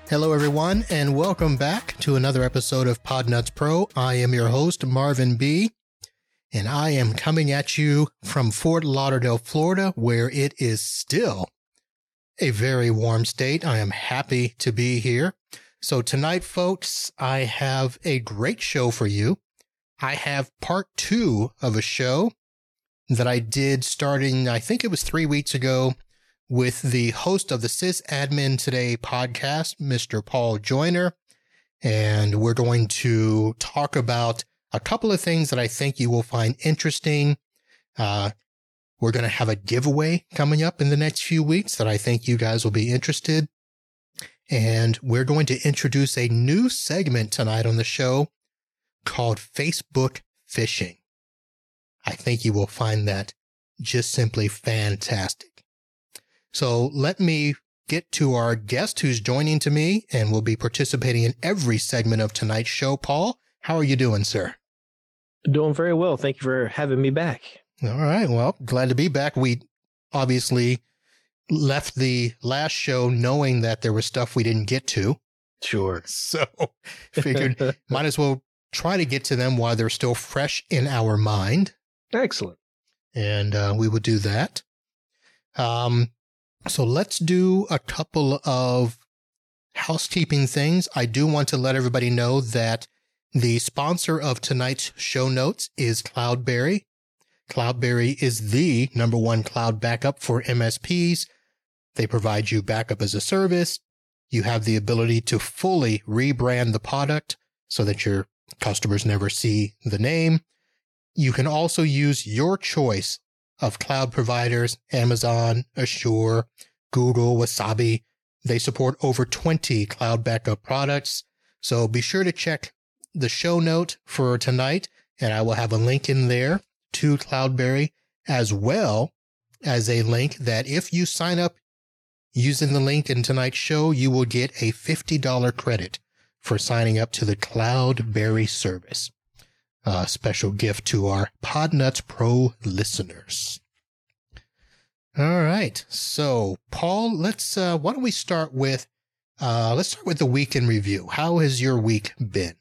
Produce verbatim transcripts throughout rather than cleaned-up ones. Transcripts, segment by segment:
Hello, everyone, and welcome back to another episode of Podnuts Pro. I am your host, Marvin B., and I am coming at you from Fort Lauderdale, Florida, where it is still a very warm state. I am happy to be here. So tonight, folks, I have a great show for you. I have part two of a show that I did starting, I think it was three weeks ago, with the host of the Sysadmin Today podcast, Mister Paul Joyner. And we're going to talk about a couple of things that I think you will find interesting. Uh, we're going to have a giveaway coming up in the next few weeks that I think you guys will be interested. And we're going to introduce a new segment tonight on the show called Facebook Phishing. I think you will find that just simply fantastic. So let me get to our guest who's joining to me and will be participating in every segment of tonight's show. Paul, how are you doing, sir? Doing very well. Thank you for having me back. All right. Well, glad to be back. We obviously left the last show knowing that there was stuff we didn't get to. Sure. So figured might as well try to get to them while they're still fresh in our mind. Excellent. And uh, we will do that. Um, So let's do a couple of housekeeping things. I do want to let everybody know that the sponsor of tonight's show notes is Cloudberry. Cloudberry is the number one cloud backup for M S Ps. They provide you backup as a service. You have the ability to fully rebrand the product so that your customers never see the name. You can also use your choice of cloud providers, Amazon, Azure, Google, Wasabi. They support over twenty cloud backup products. So be sure to check the show note for tonight, and I will have a link in there to Cloudberry, as well as a link that if you sign up using the link in tonight's show, you will get a fifty dollars credit for signing up to the Cloudberry service. A special gift to our Podnuts Pro listeners. All right. So, Paul, let's, uh, why don't we start with, uh, let's start with the week in review. How has your week been?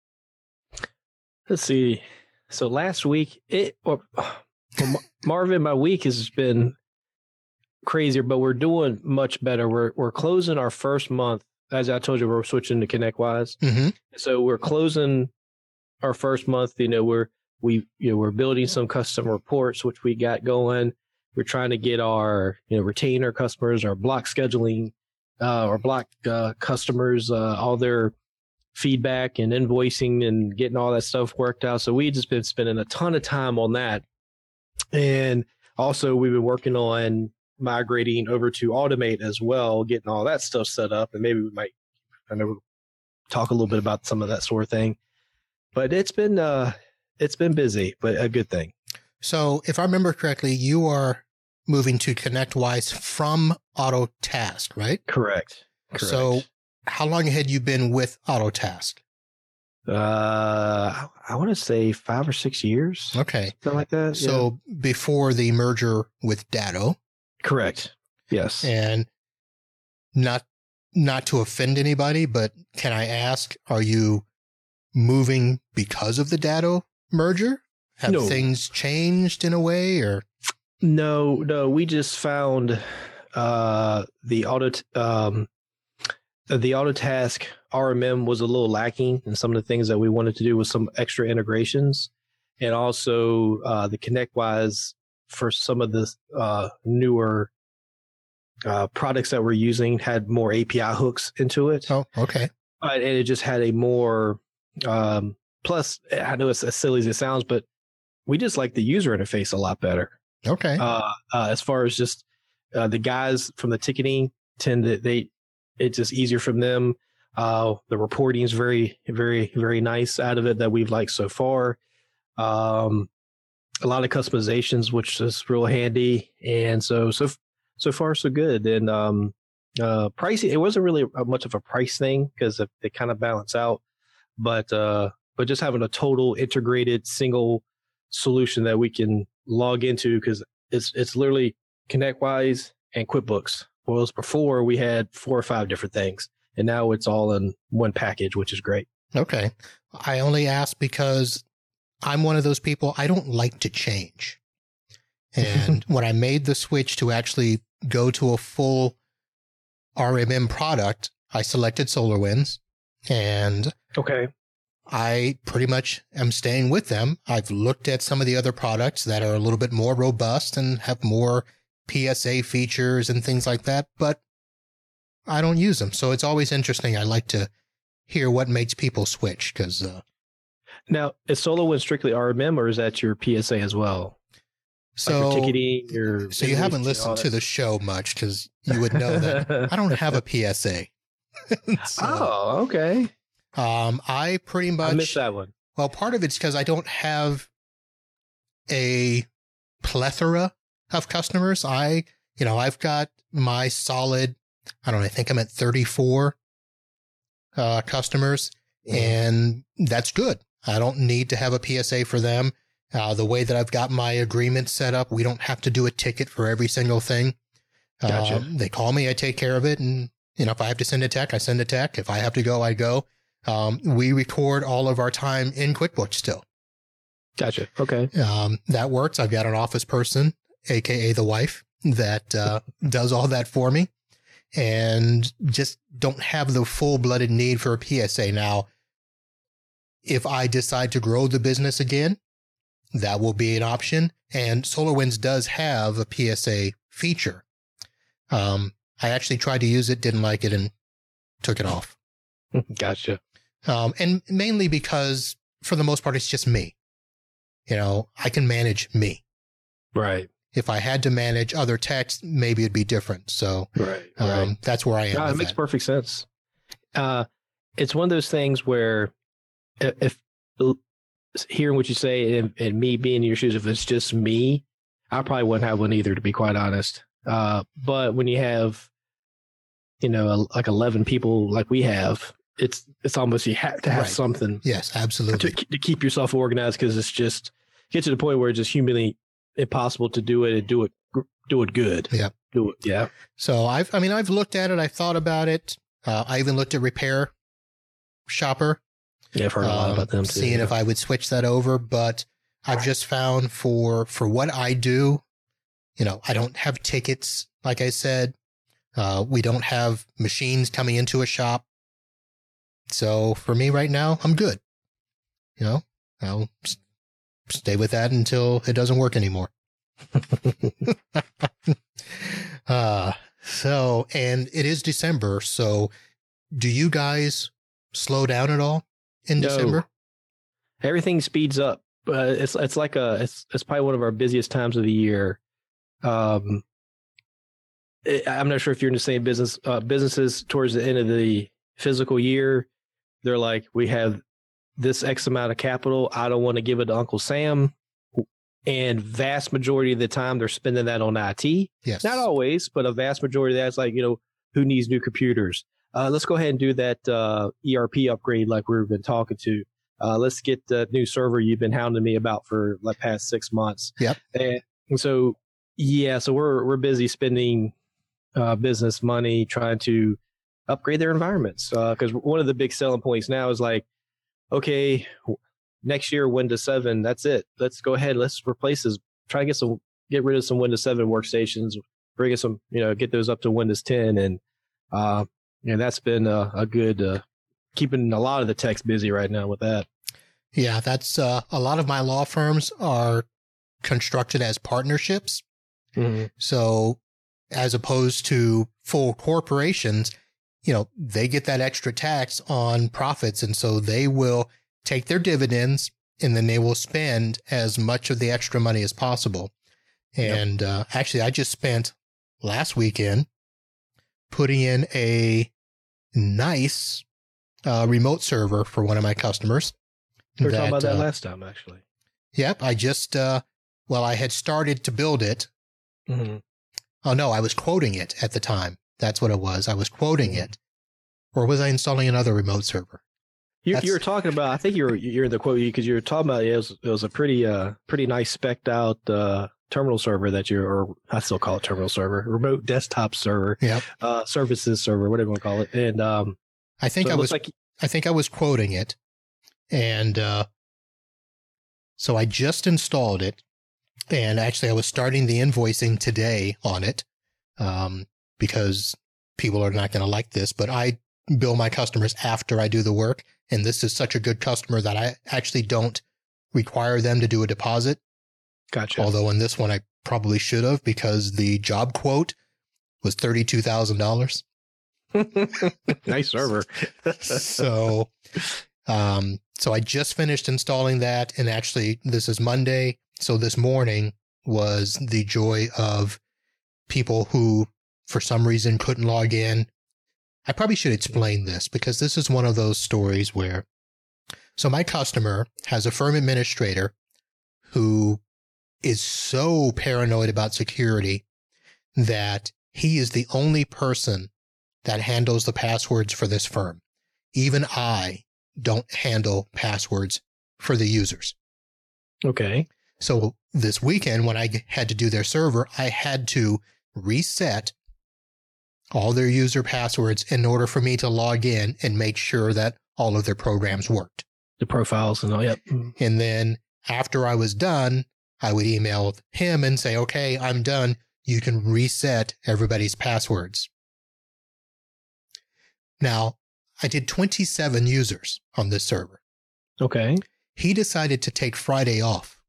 Let's see. So last week, it, or, well, Marvin, my week has been crazier, but we're doing much better. We're, we're closing our first month. As I told you, we're switching to ConnectWise. Mm-hmm. So we're closing our first month. You know, we're, we, you know, we're building some custom reports, which we got going. We're trying to get our, you know, retain our customers, our block scheduling, uh, our block uh, customers, uh, all their feedback and invoicing and getting all that stuff worked out. So we've just been spending a ton of time on that. And also we've been working on migrating over to Automate as well, getting all that stuff set up. And maybe we might, I know we'll talk a little bit about some of that sort of thing. But it's been uh, it's been busy, but a good thing. So if I remember correctly, you are moving to ConnectWise from Autotask, right? Correct. Correct. So how long had you been with Autotask? Uh, I want to say five or six years. Okay. Something like that. So yeah. Before the merger with Datto. Correct. Yes. And not not to offend anybody, but can I ask, are you moving because of the Datto merger? Have no. things changed in a way, or? No, no. We just found uh, the auto um, the Autotask R M M was a little lacking in some of the things that we wanted to do with some extra integrations, and also uh, the ConnectWise for some of the uh, newer uh, products that we're using had more A P I hooks into it. Oh, okay. Uh, and it just had a more um, plus. I know it's as silly as it sounds, but we just like the user interface a lot better. Okay. Uh, uh, as far as just uh, the guys from the ticketing tend to, they, it's just easier from them. Uh, the reporting is very, very, very nice out of it that we've liked so far. Um, a lot of customizations, which is real handy. And so, so, so far, so good. And um, uh, pricing, it wasn't really much of a price thing because it, it kind of balance out. But, uh, but just having a total integrated single solution that we can log into, because it's it's literally ConnectWise and QuickBooks. Whereas before we had four or five different things, and now it's all in one package, which is great. Okay. I only ask because I'm one of those people, I don't like to change. And when I made the switch to actually go to a full R M M product, I selected SolarWinds, and okay, I pretty much am staying with them. I've looked at some of the other products that are a little bit more robust and have more P S A features and things like that, but I don't use them. So it's always interesting. I like to hear what makes people switch because... Uh, now, is SolarWinds strictly R M M or is that your P S A as well? So, like your ticketing, your so you haven't listened to the show much because you would know that I don't have a P S A. so, oh, okay. Um, I pretty much... I missed that one. Well, part of it's because I don't have a plethora of customers. I, you know, I've got my solid, I don't know, I think I'm at thirty-four uh, customers, mm. and that's good. I don't need to have a P S A for them. Uh, the way that I've got my agreement set up, we don't have to do a ticket for every single thing. Gotcha. Um, they call me, I take care of it. And, you know, if I have to send a tech, I send a tech. If I have to go, I go. Um, we record all of our time in QuickBooks still. Gotcha. Okay. Um, that works. I've got an office person, A K A the wife, that uh, does all that for me, and just don't have the full-blooded need for a P S A. Now, if I decide to grow the business again, that will be an option. And SolarWinds does have a P S A feature. Um, I actually tried to use it, didn't like it, and took it off. Gotcha. Um, and mainly because, for the most part, it's just me. You know, I can manage me. Right. If I had to manage other techs, maybe it'd be different. So right, um, right. that's where I am. No, it makes that. perfect sense. Uh, it's one of those things where if, if hearing what you say and, and me being in your shoes, if it's just me, I probably wouldn't have one either, to be quite honest. Uh, but when you have, you know, like eleven people like we have, it's it's almost you have to have right. something. Yes, absolutely. To, to keep yourself organized, because it's just get to the point where it's just humanly impossible to do it and do it do it good. Yeah, do it. Yeah. So I've I mean I've looked at it. I thought about it. Uh, I even looked at Repair Shopper. Yeah, I've heard a lot um, about them too. Seeing yeah. if I would switch that over, but I've just found for for what I do, you know, I don't have tickets. Like I said, uh, we don't have machines coming into a shop. So for me right now, I'm good. You know, I'll stay with that until it doesn't work anymore. uh, so, and it is December. So do you guys slow down at all in no. December? Everything speeds up. Uh, it's it's like a it's it's probably one of our busiest times of the year. Um, it, I'm not sure if you're in the same business. Uh, businesses towards the end of the physical year, they're like, we have this X amount of capital. I don't want to give it to Uncle Sam. And vast majority of the time, they're spending that on I T. Yes. Not always, but a vast majority of that's like, you know, who needs new computers? Uh, let's go ahead and do that uh, E R P upgrade like we've been talking to. Uh, let's get the new server you've been hounding me about for the past six months. Yep. And, and so, yeah, so we're we're busy spending uh, business money trying to upgrade their environments. Because uh, one of the big selling points now is like, okay, next year Windows seven, that's it. Let's go ahead, let's replace this. Try to get some, get rid of some Windows seven workstations, bring us some, you know, get those up to Windows ten, and uh, you know, that's been a, a good. Uh, keeping a lot of the techs busy right now with that. Yeah, that's uh, a lot of my law firms are constructed as partnerships. Mm-hmm. So as opposed to full corporations, you know, they get that extra tax on profits. And so they will take their dividends and then they will spend as much of the extra money as possible. And yep. uh, actually, I just spent last weekend putting in a nice Uh, remote server for one of my customers. We were that, talking about that uh, last time, actually. Yep. I just, uh, well, I had started to build it. Mm-hmm. Oh, no, I was quoting it at the time. That's what it was. I was quoting mm-hmm. it. Or was I installing another remote server? You, you were talking about, I think you were, you're in the quote because you were talking about it was, it was a pretty, uh, pretty nice spec'd out uh, terminal server that you're, or I still call it terminal server, remote desktop server, yep. uh, services server, whatever you want to call it. And, um, I think So it I looks was like I think I was quoting it. And uh, so I just installed it. And actually, I was starting the invoicing today on it um, because people are not going to like this. But I bill my customers after I do the work. And this is such a good customer that I actually don't require them to do a deposit. Gotcha. Although in this one, I probably should have because the job quote was thirty-two thousand dollars. Nice server. so, um, so I just finished installing that. And actually, this is Monday. So this morning was the joy of people who, for some reason, couldn't log in. I probably should explain this because this is one of those stories where, so my customer has a firm administrator who is so paranoid about security that he is the only person that handles the passwords for this firm. Even I don't handle passwords for the users. Okay. So this weekend, when I had to do their server, I had to reset all their user passwords in order for me to log in and make sure that all of their programs worked. The profiles and all. Yep. And then after I was done, I would email him and say, okay, I'm done. You can reset everybody's passwords. Now, I did twenty-seven users on this server. Okay. He decided to take Friday off.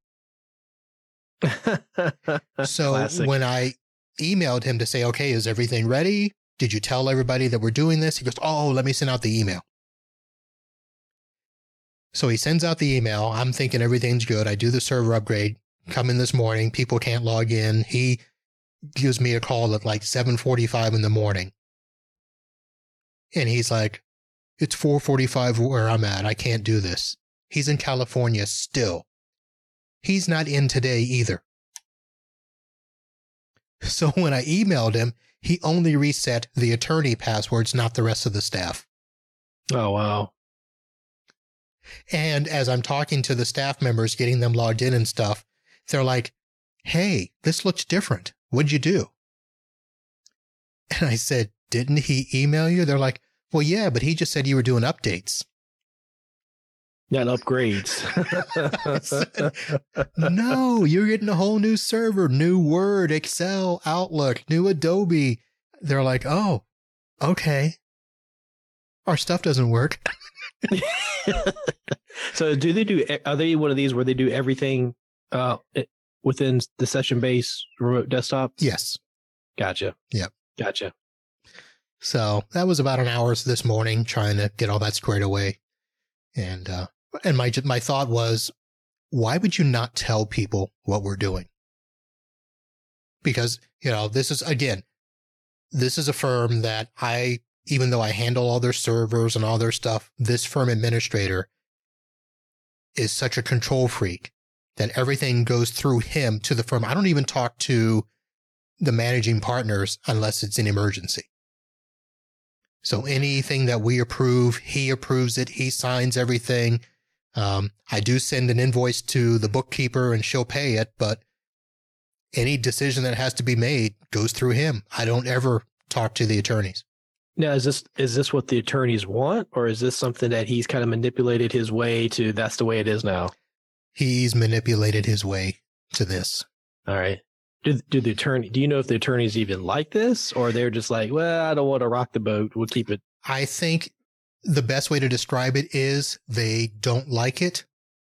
So Classic. when I emailed him to say, okay, is everything ready? Did you tell everybody that we're doing this? He goes, oh, let me send out the email. So he sends out the email. I'm thinking everything's good. I do the server upgrade, come in this morning. People can't log in. He gives me a call at like seven forty-five in the morning. And he's like, it's four forty-five where I'm at. I can't do this. He's in California still. He's not in today either. So when I emailed him, he only reset the attorney passwords, not the rest of the staff. Oh, wow. And as I'm talking to the staff members, getting them logged in and stuff, they're like, hey, this looks different. What'd you do? And I said, didn't he email you? They're like, well, yeah, but he just said you were doing updates. Not upgrades. No, you're getting a whole new server, new Word, Excel, Outlook, new Adobe. They're like, oh, okay. Our stuff doesn't work. So do they do, are they one of these where they do everything uh, within the session-based remote desktop? Yes. Gotcha. Yep. Gotcha. So that was about an hour this morning trying to get all that squared away. And, uh, and my, my thought was, why would you not tell people what we're doing? Because, you know, this is, again, this is a firm that I, even though I handle all their servers and all their stuff, this firm administrator is such a control freak that everything goes through him to the firm. I don't even talk to the managing partners unless it's an emergency. So anything that we approve, he approves it. He signs everything. Um, I do send an invoice to the bookkeeper and she'll pay it, but any decision that has to be made goes through him. I don't ever talk to the attorneys. Now, is this is this what the attorneys want, or is this something that he's kind of manipulated his way to? That's the way it is now. He's manipulated his way to this. All right. Do, do the attorney? Do you know if the attorneys even like this, or they're just like, well, I don't want to rock the boat. We'll keep it. I think the best way to describe it is they don't like it,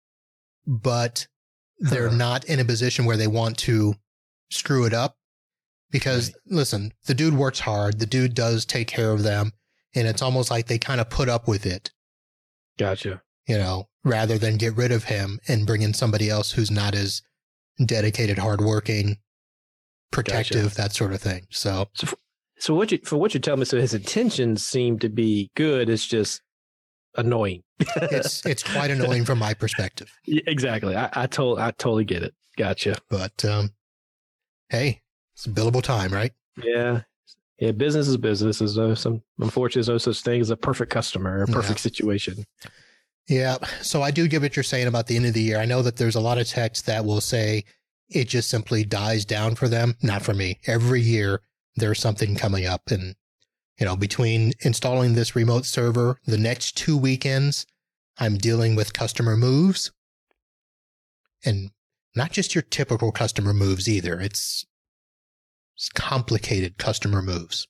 but they're Huh. not in a position where they want to screw it up. Because, Right. listen, the dude works hard. The dude does take care of them. And it's almost like they kind of put up with it, Gotcha. you know, rather than get rid of him and bring in somebody else who's not as dedicated, hardworking, protective, Gotcha. that sort of thing. So, So, for, so what you for what you're telling me, so his intentions seem to be good. It's just annoying. it's it's quite annoying from my perspective. Yeah, exactly. I, I told I totally get it. Gotcha. But um, hey, it's billable time, right? Yeah. Yeah. Business is business. There's no some unfortunately there's no such thing as a perfect customer, a perfect Yeah. situation. Yeah. So I do get what you're saying about the end of the year. I know that there's a lot of texts that will say it just simply dies down for them. Not for me. Every year there's something coming up, and You know, between installing this remote server, the next two weekends, I'm dealing with customer moves. And not just your typical customer moves either. It's, it's complicated customer moves.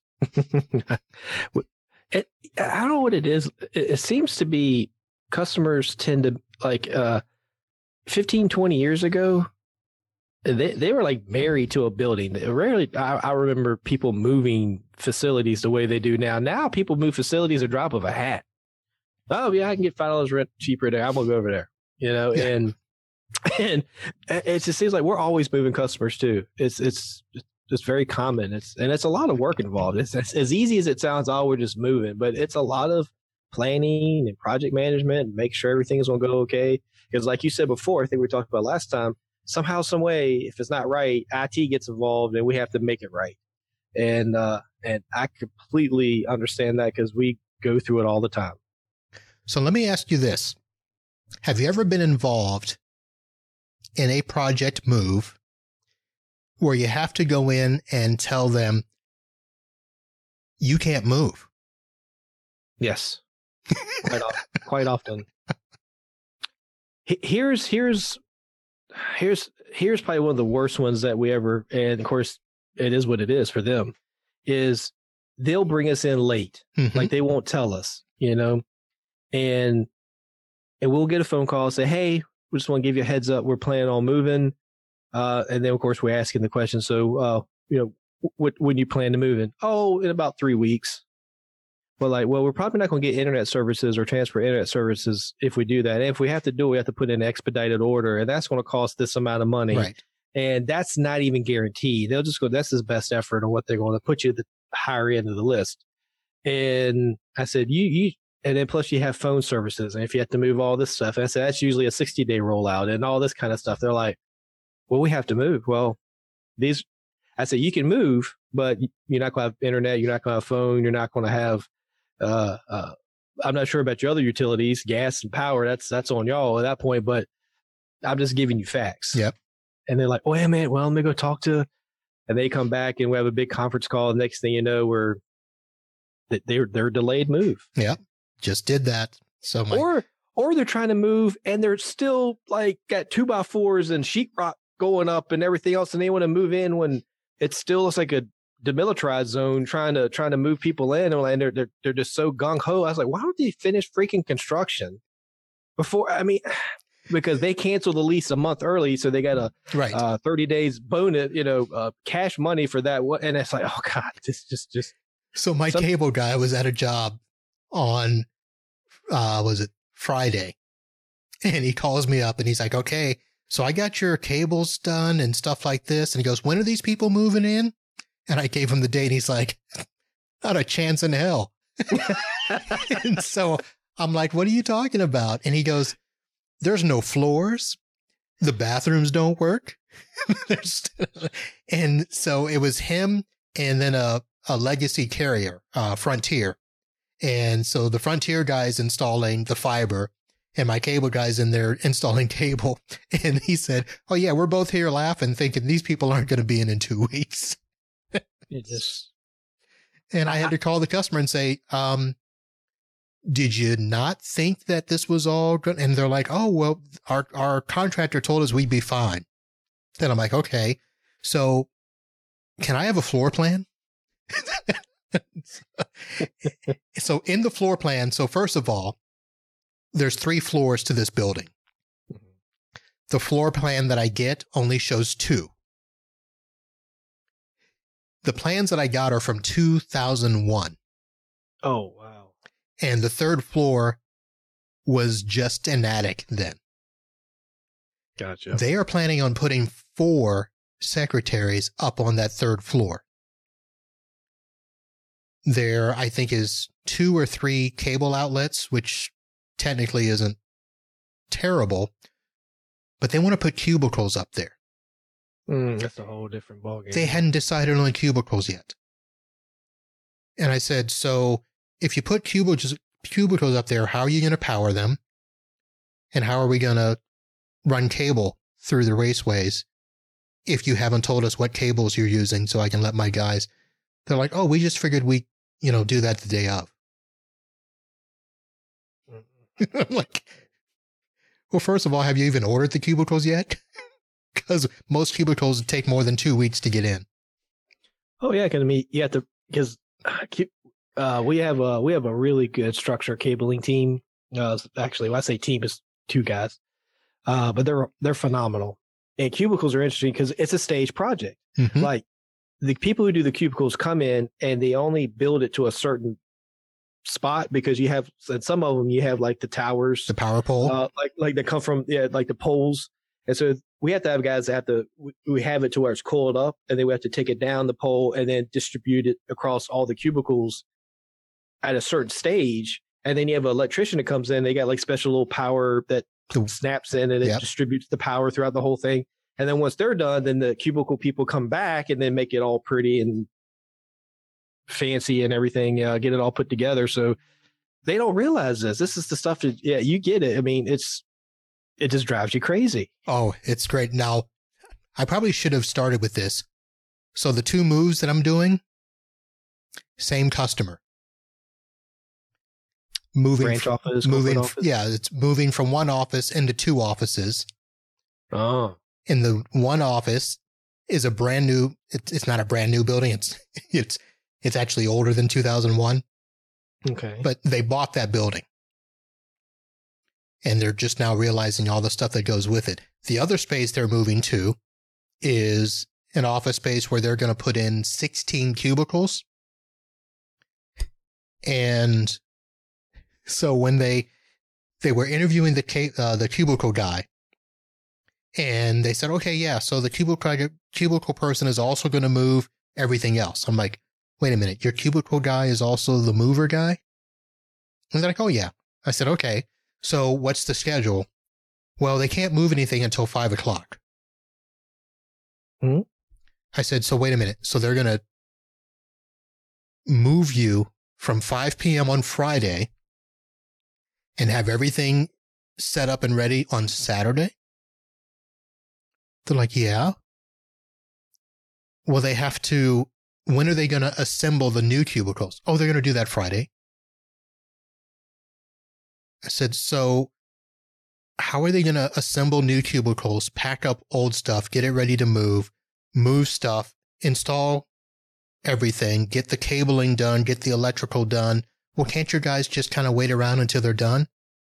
it, I don't know what it is. It, it seems to be customers tend to like uh, fifteen, twenty years ago, they they were like married to a building. Rarely, I, I remember people moving facilities the way they do now. Now people move facilities a drop of a hat. Oh yeah, I can get five dollars rent cheaper there. I'm gonna go over there. You know, yeah. and and it just seems like we're always moving customers too. It's it's it's very common. It's and it's a lot of work involved. It's, it's as easy as it sounds. Oh, we're just moving, but it's a lot of planning and project management and make sure everything is gonna go okay. Because like you said before, I think we talked about last time. Somehow, some way, if it's not right, I T gets involved and we have to make it right. And uh, and I completely understand that because we go through it all the time. So let me ask you this. Have you ever been involved in a project move where you have to go in and tell them you can't move? Yes. Quite, often, quite often. Here's here's here's here's probably one of the worst ones that we ever, and of course it is what it is for them, is they'll bring us in late. Mm-hmm. Like they won't tell us, you know, and and we'll get a phone call and say, hey, we just want to give you a heads up. We're planning on moving. Uh, and then of course we're asking the question. So, uh, you know, what, when you plan to move in? Oh, in about three weeks. Well, like, well, we're probably not going to get internet services or transfer internet services if we do that. And if we have to do it, we have to put in an expedited order, and that's going to cost this amount of money. Right. And that's not even guaranteed. They'll just go, that's his best effort on what they're going to put you at the higher end of the list. And I said, you, you, and then plus you have phone services. And if you have to move all this stuff, and I said, that's usually a sixty day rollout and all this kind of stuff. They're like, well, we have to move. Well, these, I said, you can move, but you're not going to have internet. You're not going to have phone. You're not going to have, Uh, uh, I'm not sure about your other utilities, gas and power. That's that's on y'all at that point, but I'm just giving you facts. Yep. And they're like, "Oh, yeah, man. Well, let me go talk to." And they come back, and we have a big conference call. The next thing you know, we're they're they're delayed move. Yep. Just did that. So my- or or they're trying to move, and they're still like got two by fours and sheetrock going up and everything else, and they want to move in when it still looks like a demilitarized zone, trying to trying to move people in, and they're they're, they're just so gung ho. I was like, why don't they finish freaking construction before? I mean, because they canceled the lease a month early, so they got a right uh, thirty days bonus, you know, uh, cash money for that. And it's like, oh god, just just just. So my some- cable guy was at a job on, uh, was it Friday, and he calls me up and he's like, okay, so I got your cables done and stuff like this, and he goes, when are these people moving in? And I gave him the date, and he's like, not a chance in hell. And so I'm like, what are you talking about? And he goes, there's no floors. The bathrooms don't work. And so it was him and then a, a legacy carrier, uh, Frontier. And so the Frontier guy's installing the fiber, and my cable guy's in there installing cable. And he said, oh, yeah, we're both here laughing, thinking these people aren't going to be in in two weeks. It just, and I had to call the customer and say, um, did you not think that this was all good? And they're like, oh, well, our, our contractor told us we'd be fine. Then I'm like, okay, so can I have a floor plan? So in the floor plan, so first of all, there's three floors to this building. Mm-hmm. The floor plan that I get only shows two. The plans that I got are from two thousand one. Oh, wow. And the third floor was just an attic then. Gotcha. They are planning on putting four secretaries up on that third floor. There, I think, is two or three cable outlets, which technically isn't terrible, but they want to put cubicles up there. Mm, that's a whole different ballgame. They hadn't decided on cubicles yet. And I said, so if you put cubicles, cubicles up there, how are you going to power them? And how are we going to run cable through the raceways if you haven't told us what cables you're using so I can let my guys? They're like, oh, we just figured we you know, do that the day of. I'm like, well, first of all, have you even ordered the cubicles yet? Because most cubicles take more than two weeks to get in. Oh yeah, because I mean, you have to because uh, we have a we have a really good structure cabling team. Uh, actually, when I say team, it's two guys, uh, but they're they're phenomenal. And cubicles are interesting because it's a stage project. Mm-hmm. Like the people who do the cubicles come in and they only build it to a certain spot because you have, and some of them you have like the towers, the power pole, uh, like like they come from yeah, like the poles, and so we have to have guys that have to we, we have it to where it's coiled up, and then we have to take it down the pole and then distribute it across all the cubicles at a certain stage. And then you have an electrician that comes in. They got like special little power that snaps in and it yep. distributes the power throughout the whole thing. And then once they're done, then the cubicle people come back and then make it all pretty and fancy and everything, uh, get it all put together. So they don't realize this. This is the stuff that, yeah, you get it. I mean, it's, it just drives you crazy. Oh, it's great. Now, I probably should have started with this. So the two moves that I'm doing, same customer. Moving branch from, office, moving, office? Yeah, it's moving from one office into two offices. Oh. In the one office is a brand new, it's, it's not a brand new building. It's, it's, it's actually older than two thousand one. Okay. But they bought that building. And they're just now realizing all the stuff that goes with it. The other space they're moving to is an office space where they're going to put in sixteen cubicles. And so when they they were interviewing the uh, the cubicle guy, and they said, okay, yeah, so the cubicle cubicle person is also going to move everything else. I'm like, wait a minute, your cubicle guy is also the mover guy? And they're like, oh yeah. I said, okay, so what's the schedule? Well, they can't move anything until five o'clock. Hmm? I said, so wait a minute, so they're going to move you from five p.m. on Friday and have everything set up and ready on Saturday? They're like, yeah. Well, they have to, when are they going to assemble the new cubicles? Oh, they're going to do that Friday. I said, so how are they going to assemble new cubicles, pack up old stuff, get it ready to move, move stuff, install everything, get the cabling done, get the electrical done? Well, can't your guys just kind of wait around until they're done?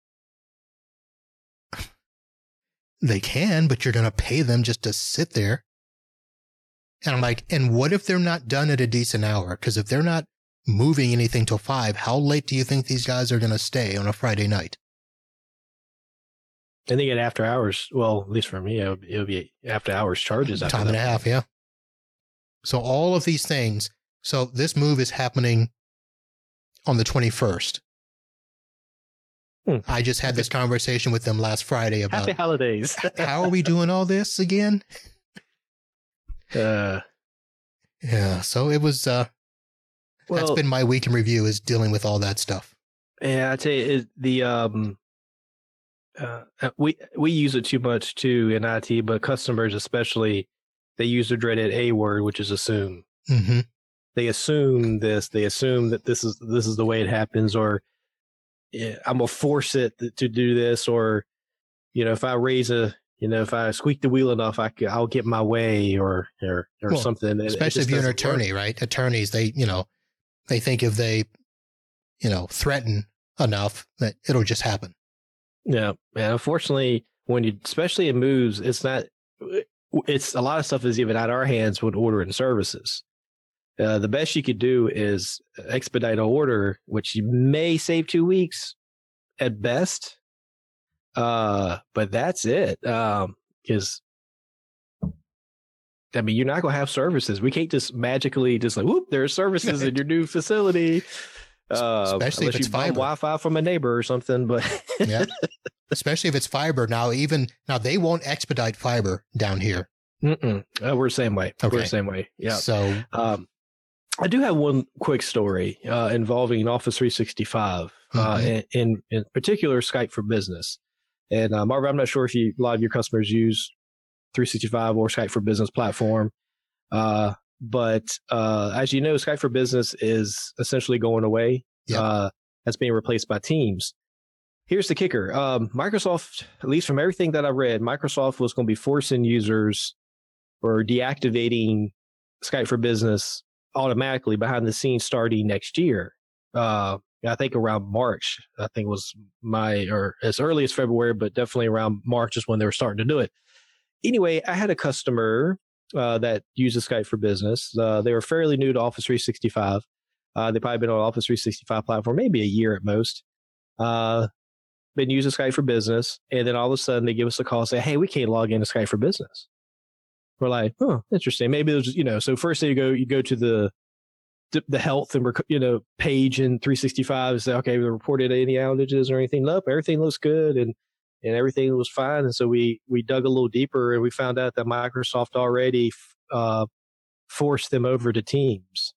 They can, but you're going to pay them just to sit there. And I'm like, and what if they're not done at a decent hour? Because if they're not moving anything till five, how late do you think these guys are going to stay on a Friday night? And they get after hours. Well, at least for me, it would, it would be after hours charges. After Time and a half, yeah. So all of these things. So this move is happening on the twenty-first. Hmm. I just had this conversation with them last Friday about happy holidays. How are we doing all this again? Uh, yeah. So it was. Uh, well, that's been my week in review, is dealing with all that stuff. Yeah, I tell you, it, the um, uh, we we use it too much too in I T, but customers especially, they use the dreaded A word, which is assume. Mm-hmm. They assume this. They assume that this is this is the way it happens, or yeah, I'm gonna force it to do this, or you know, if I raise a, you know, if I squeak the wheel enough, I could, I'll get my way, or or or well, something. Especially if you're an attorney, work. right? Attorneys, they you know, they think if they, you know, threaten enough that it'll just happen. Yeah, and unfortunately, when you, especially in moves, it's not. It's a lot of stuff is even out of our hands with ordering services. Uh, the best you could do is expedite an order, which you may save two weeks at best. Uh, but that's it. Um, because I mean, you're not going to have services. We can't just magically just like, whoop, there's services in your new facility. Uh, Especially if it's you fiber. Wi-Fi from a neighbor or something. But yeah, especially if it's fiber. Now, even now, they won't expedite fiber down here. Mm-mm. Uh, we're the same way. Okay. We're the same way. Yeah. So, um, I do have one quick story uh, involving Office three sixty-five, mm-hmm. uh, in, in in particular Skype for Business. And uh, Marvin, I'm not sure if you, a lot of your customers use three sixty-five or Skype for Business platform. Uh, but uh, as you know, Skype for Business is essentially going away. Yep. Uh, that's being replaced by Teams. Here's the kicker. Um, Microsoft, at least from everything that I read, Microsoft was going to be forcing users or deactivating Skype for Business automatically behind the scenes starting next year. Uh, I think around March, I think was my, or as early as February, but definitely around March is when they were starting to do it. Anyway, I had a customer uh, that uses Skype for Business. Uh, they were fairly new to Office three sixty-five. Uh, they've probably been on Office three sixty-five platform maybe a year at most. Uh, been using Skype for Business, and then all of a sudden they give us a call and say, hey, we can't log into Skype for Business. We're like, oh, interesting. Maybe it was, you know, so first you go, you go to the the health and, you know, page in three sixty-five and say, okay, we reported any outages or anything. Nope, everything looks good. And and everything was fine. And so we, we dug a little deeper and we found out that Microsoft already uh, forced them over to Teams.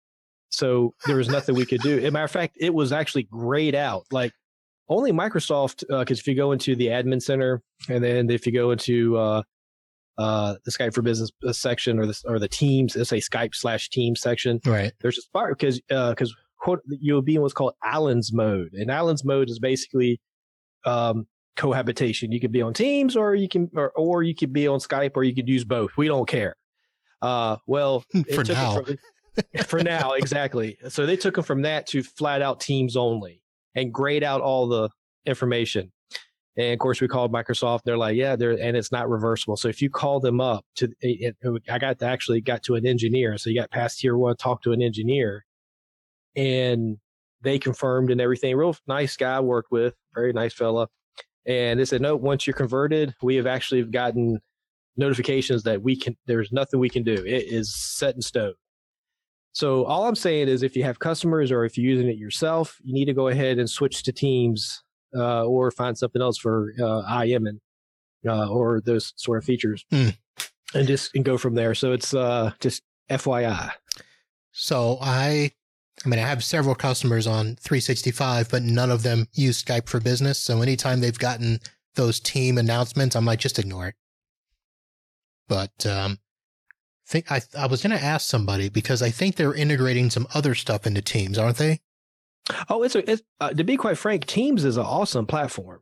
So there was nothing we could do. As a matter of fact, it was actually grayed out. Like only Microsoft, because uh, if you go into the admin center and then if you go into uh, uh, the Skype for Business section or the, or the Teams, let's say Skype slash Teams section, right? There's a spot because because uh, you'll be in what's called Allen's mode. And Allen's mode is basically um, cohabitation. You could be on Teams or you can or, or you could be on Skype or you could use both. We don't care. Uh, well, for now. From, for now, exactly. So they took them from that to flat out Teams only and grayed out all the information. And of course, we called Microsoft. They're like, yeah, they're, and it's not reversible. So if you call them up to, it, it, I got to actually got to an engineer. So you got past tier one, talk to an engineer, and they confirmed and everything. Real nice guy I worked with, very nice fella. And they said, no, once you're converted, we have actually gotten notifications that we can, there's nothing we can do. It is set in stone. So all I'm saying is if you have customers or if you're using it yourself, you need to go ahead and switch to Teams uh, or find something else for uh, I M and uh, or those sort of features mm. and just and go from there. So it's uh, just F Y I. So I, I mean, I have several customers on three sixty-five, but none of them use Skype for Business. So anytime they've gotten those team announcements, I'm like, just ignore it. But um, think I I was going to ask somebody because I think they're integrating some other stuff into Teams, aren't they? Oh, it's a, it's uh, to be quite frank, Teams is an awesome platform.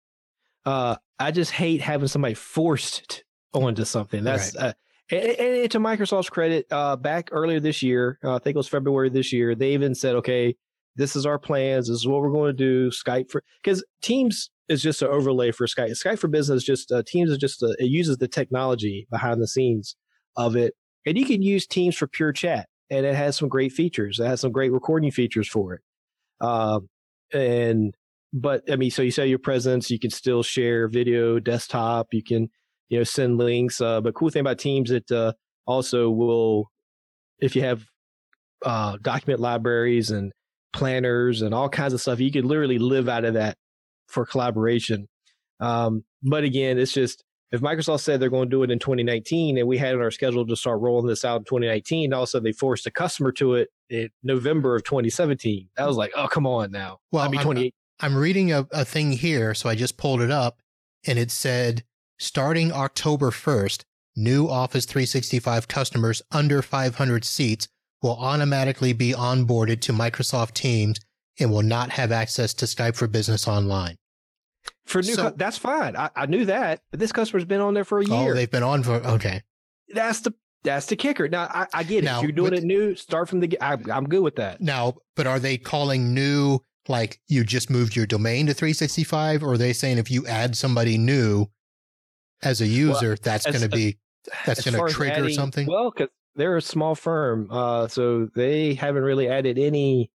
Uh, I just hate having somebody forced onto something. That's right. uh, and, and to Microsoft's credit, uh, back earlier this year, uh, I think it was February this year, they even said, okay, this is our plans. This is what we're going to do. Skype for, because Teams is just an overlay for Skype. Skype for Business, just uh, Teams is just, a, it uses the technology behind the scenes of it. And you can use Teams for pure chat, and it has some great features. It has some great recording features for it. Um, and, but I mean, so you say your presence, you can still share video, desktop, you can, you know, send links. Uh, but cool thing about Teams, it uh, also will, if you have uh, document libraries and planners and all kinds of stuff, you can literally live out of that for collaboration. Um, but again, it's just, if Microsoft said they're going to do it in twenty nineteen and we had it on our schedule to start rolling this out in twenty nineteen, all of a sudden they forced a customer to it in November of twenty seventeen. That was like, oh, come on now. Well, I mean, twenty-eight. I'm reading a, a thing here, so I just pulled it up, and it said, starting October first, new Office three sixty-five customers under five hundred seats will automatically be onboarded to Microsoft Teams and will not have access to Skype for Business Online. For new, so, cu- that's fine. I, I knew that, but this customer's been on there for a year. Oh, they've been on for, okay. That's the that's the kicker. Now, I, I get it. Now, if you're doing but, it new, start from the, I, I'm good with that. Now, but are they calling new, like you just moved your domain to three sixty-five, or are they saying if you add somebody new as a user, well, that's going to be, that's going to trigger adding, something? Well, because they're a small firm, uh, so they haven't really added any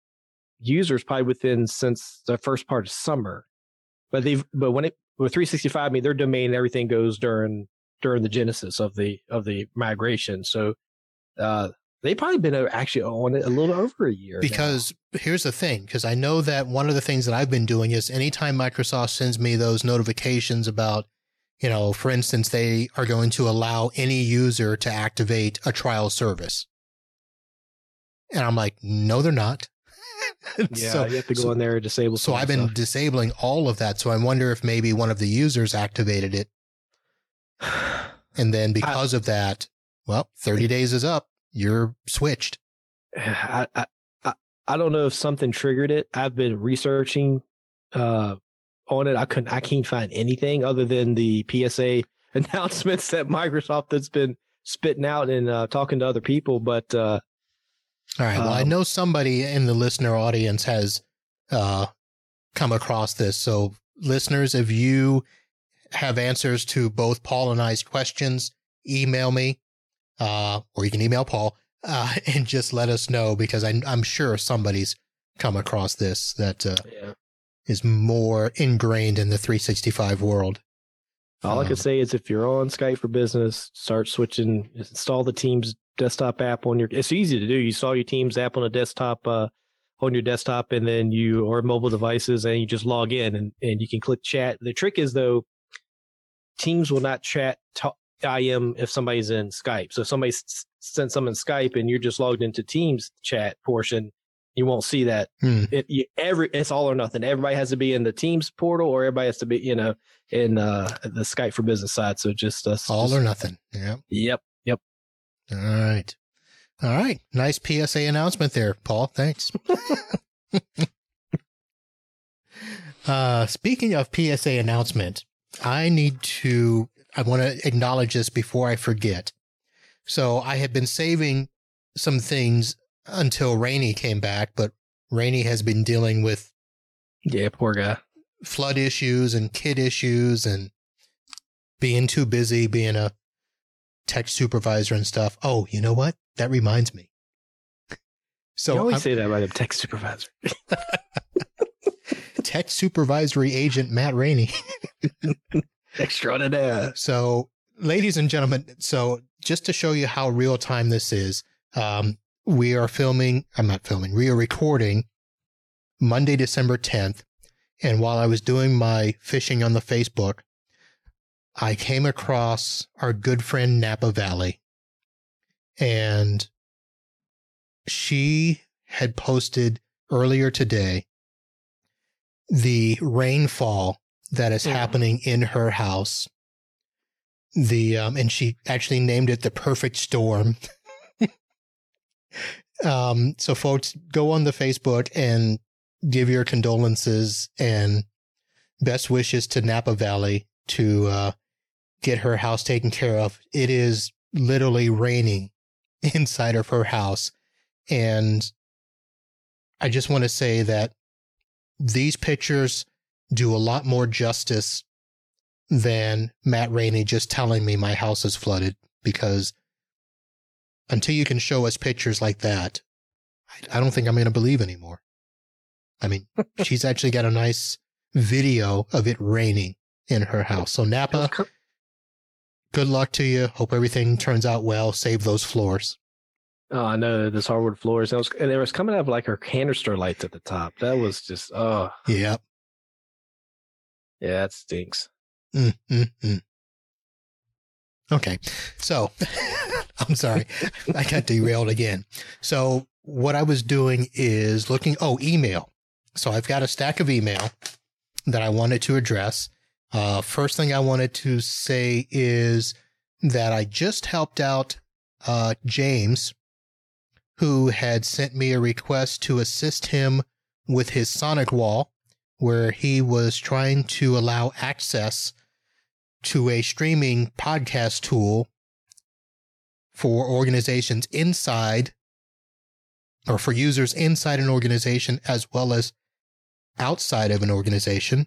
users probably within since the first part of summer. But they've, but when it, with three sixty-five, I mean, their domain and everything goes during, during the genesis of the, of the migration. So, uh, they've probably been actually on it a little over a year. Because now. Here's the thing, because I know that one of the things that I've been doing is anytime Microsoft sends me those notifications about, you know, for instance, they are going to allow any user to activate a trial service. And I'm like, no, they're not. Yeah, so, you have to go so, in there and disable. So I've been stuff. disabling all of that. So I wonder if maybe one of the users activated it. And then because I, of that, well, thirty days is up. you're switched. I, I, I, I don't know if something triggered it. I've been researching uh, on it. I couldn't, I can't find anything other than the P S A announcements that Microsoft has been spitting out and uh, talking to other people. But uh, all right, well, um, I know somebody in the listener audience has uh, come across this. So, listeners, if you have answers to both Paul and I's questions, email me, uh, or you can email Paul uh, and just let us know, because I, I'm sure somebody's come across this that uh, yeah. is more ingrained in the three sixty-five world. All um, I can say is if you're on Skype for Business, start switching, install the Teams desktop app on your, it's easy to do. You install your Teams app on a desktop, uh, on your desktop, and then you, or mobile devices, and you just log in and, and you can click chat. The trick is, though, Teams will not chat to I M if somebody's in Skype. So if somebody s- sends something in Skype and you're just logged into Teams chat portion, you won't see that. Hmm. It you, every it's all or nothing. Everybody has to be in the Teams portal, or everybody has to be, you know, in uh, the Skype for Business side. So just uh, all just, or nothing. Yep. Yep. Yep. All right. All right. Nice P S A announcement there, Paul. Thanks. uh, speaking of P S A announcement, I need to, I want to acknowledge this before I forget. So I had been saving some things until Rainey came back, but Rainey has been dealing with yeah, poor guy. flood issues and kid issues and being too busy, being a tech supervisor and stuff. Oh, you know what? That reminds me. So you always I'm, say that about a tech supervisor. Tech supervisory agent Matt Rainey. Extraordinaire. So, ladies and gentlemen, so just to show you how real time this is, um, we are filming, I'm not filming, we are recording Monday, December tenth. And while I was doing my fishing on the Facebook, I came across our good friend Napa Valley. And she had posted earlier today the rainfall that is mm. happening in her house. The um, and she actually named it the perfect storm. um, so folks, go on the Facebook and give your condolences and best wishes to Napa Valley to uh, get her house taken care of. It is literally raining inside of her house. And I just want to say that these pictures do a lot more justice than Matt Rainey just telling me my house is flooded, because until you can show us pictures like that, I don't think I'm going to believe anymore. I mean, she's actually got a nice video of it raining in her house. So Napa, good luck to you. Hope everything turns out well. Save those floors. Oh, I know, those hardwood floors. That was, and it was coming out of like her canister lights at the top. That was just, oh. Yep. Yeah, it stinks. Mm, mm, mm. Okay. So, I'm sorry. I got derailed again. So, what I was doing is looking, oh, email. So, I've got a stack of email that I wanted to address. Uh, first thing I wanted to say is that I just helped out uh, James, who had sent me a request to assist him with his Sonic Wall, where he was trying to allow access to a streaming podcast tool for organizations inside, or for users inside an organization as well as outside of an organization.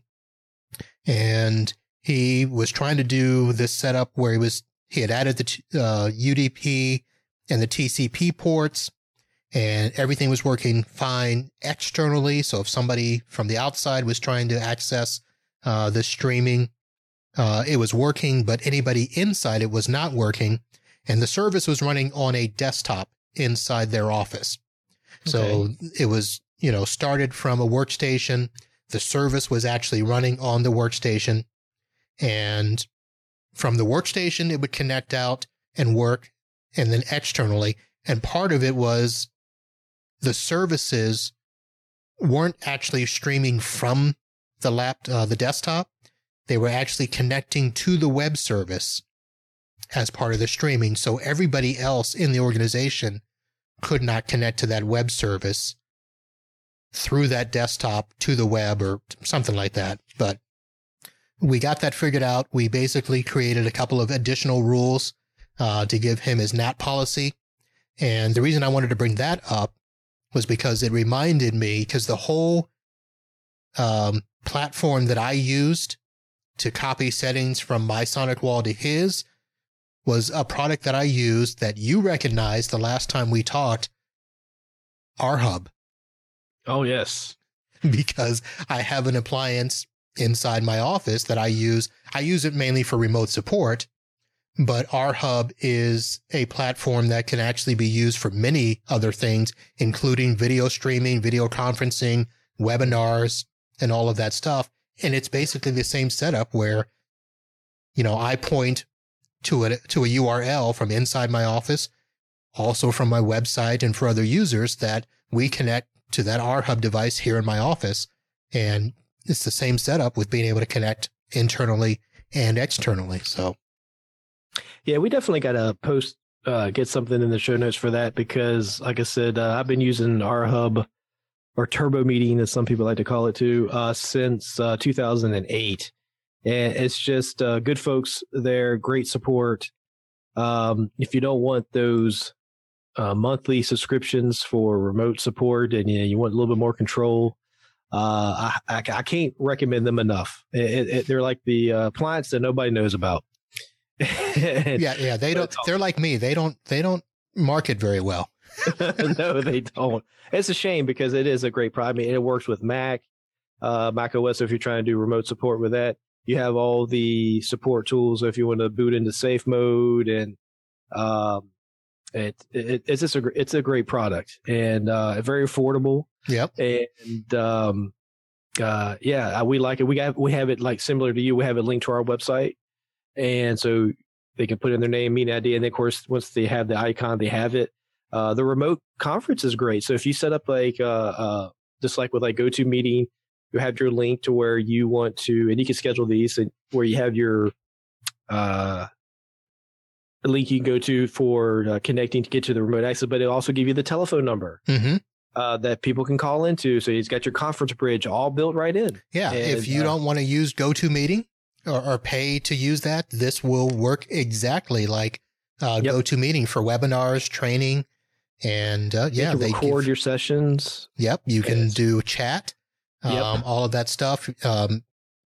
And he was trying to do this setup where he was, he had added the uh, U D P and the T C P ports, and everything was working fine externally. So if somebody from the outside was trying to access uh, the streaming, uh, it was working, but anybody inside it was not working. And the service was running on a desktop inside their office. Okay. So it was, you know, started from a workstation. The service was actually running on the workstation. And from the workstation, it would connect out and work, and then externally. And part of it was the services weren't actually streaming from the lap, uh, the desktop. They were actually connecting to the web service as part of the streaming. So everybody else in the organization could not connect to that web service through that desktop to the web or something like that. But we got that figured out. We basically created a couple of additional rules uh, to give him his N A T policy. And the reason I wanted to bring that up was because it reminded me, because the whole um, platform that I used to copy settings from my SonicWall to his was a product that I used that you recognized the last time we talked, RHub. Oh, yes. Because I have an appliance inside my office that I use. I use it mainly for remote support, but RHub is a platform that can actually be used for many other things, including video streaming, video conferencing, webinars, and all of that stuff. And it's basically the same setup where, you know, I point to a, to a U R L from inside my office, also from my website and for other users, that we connect to that RHub device here in my office. And it's the same setup with being able to connect internally and externally. So, yeah, we definitely got to post, uh, get something in the show notes for that, because like I said, uh, I've been using RHub, or Turbo Meeting, as some people like to call it too, uh, since uh, two thousand eight. And it's just uh, good folks there, great support. Um, if you don't want those uh, monthly subscriptions for remote support and you know, you want a little bit more control, uh, I, I, I can't recommend them enough. It, it, they're like the uh, appliance that nobody knows about. yeah, yeah, they don't. They're like me. They don't. They don't market very well. No, they don't. It's a shame because it is a great product. I mean, it works with Mac, uh, Mac O S. So if you're trying to do remote support with that, you have all the support tools. So if you want to boot into safe mode, and um, it, it it's just a it's a great product and uh, very affordable. Yep. And um, uh, yeah, we like it. We got we have it like similar to you. We have it linked to our website, and so they can put in their name, meeting I D, and then of course once they have the icon, they have it. Uh, the remote conference is great. So if you set up like, uh, uh, just like with like GoToMeeting, you have your link to where you want to, and you can schedule these and where you have your, uh, a link you can go to for uh, connecting to get to the remote access, but it also give you the telephone number mm-hmm. uh, that people can call into. So it's got your conference bridge all built right in. Yeah. And, if you uh, don't want to use GoToMeeting or, or pay to use that, this will work exactly like uh, yep. GoToMeeting for webinars, training. And uh, yeah, you can they record give, your sessions. Yep, you can yes. do chat, um, yep. all of that stuff. Um,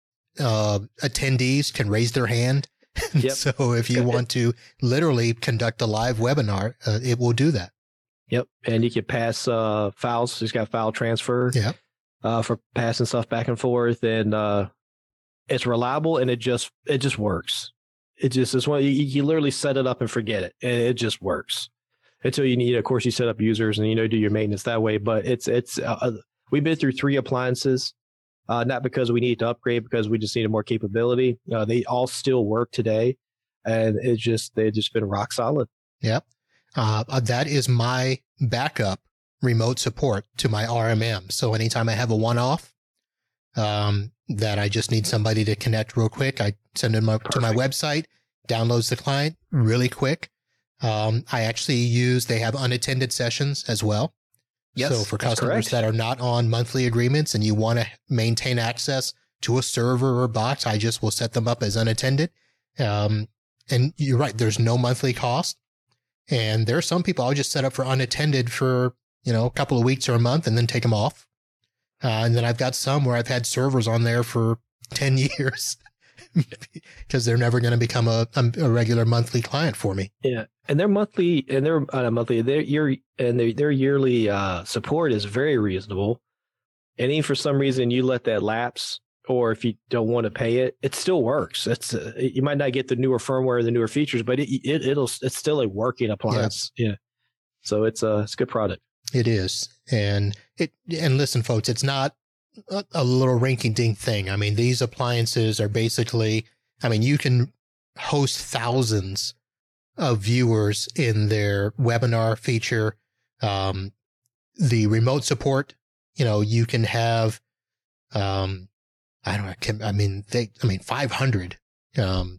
uh, attendees can raise their hand. Yep. So if you want to literally conduct a live webinar, uh, it will do that. Yep, and you can pass uh, files. It's got file transfer. Yeah, uh, for passing stuff back and forth, and uh, it's reliable and it just it just works. It just is one you, you literally set it up and forget it, and it just works. Until you need, of course, you set up users and, you know, do your maintenance that way. But it's, it's, uh, we've been through three appliances, uh, not because we need to upgrade, because we just needed more capability. Uh, they all still work today. And it's just, they've just been rock solid. Yep. Uh, that is my backup remote support to my R M M. So anytime I have a one-off, um, that I just need somebody to connect real quick, I send them up to my website, downloads the client really quick. Um, I actually use, they have unattended sessions as well. Yes, so for customers that are not on monthly agreements and you want to maintain access to a server or box, I just will set them up as unattended. Um, and you're right, there's no monthly cost. And there are some people I'll just set up for unattended for, you know, a couple of weeks or a month and then take them off. Uh, and then I've got some where I've had servers on there for ten years. Because they're never going to become a, a regular monthly client for me. Yeah, and their monthly and their uh, monthly their year and their, their yearly uh, support is very reasonable. And even for some reason you let that lapse, or if you don't want to pay it, it still works. It's uh, you might not get the newer firmware, the newer features, but it, it it'll it's still a working appliance. Yeah, yeah. So it's a it's a good product. It is, and it and listen, folks, it's not a, a little rinky-dink thing. I mean, these appliances are basically, I mean, you can host thousands of viewers in their webinar feature. Um, the remote support, you know, you can have, um, I don't know, I mean, they, I mean, five hundred, um,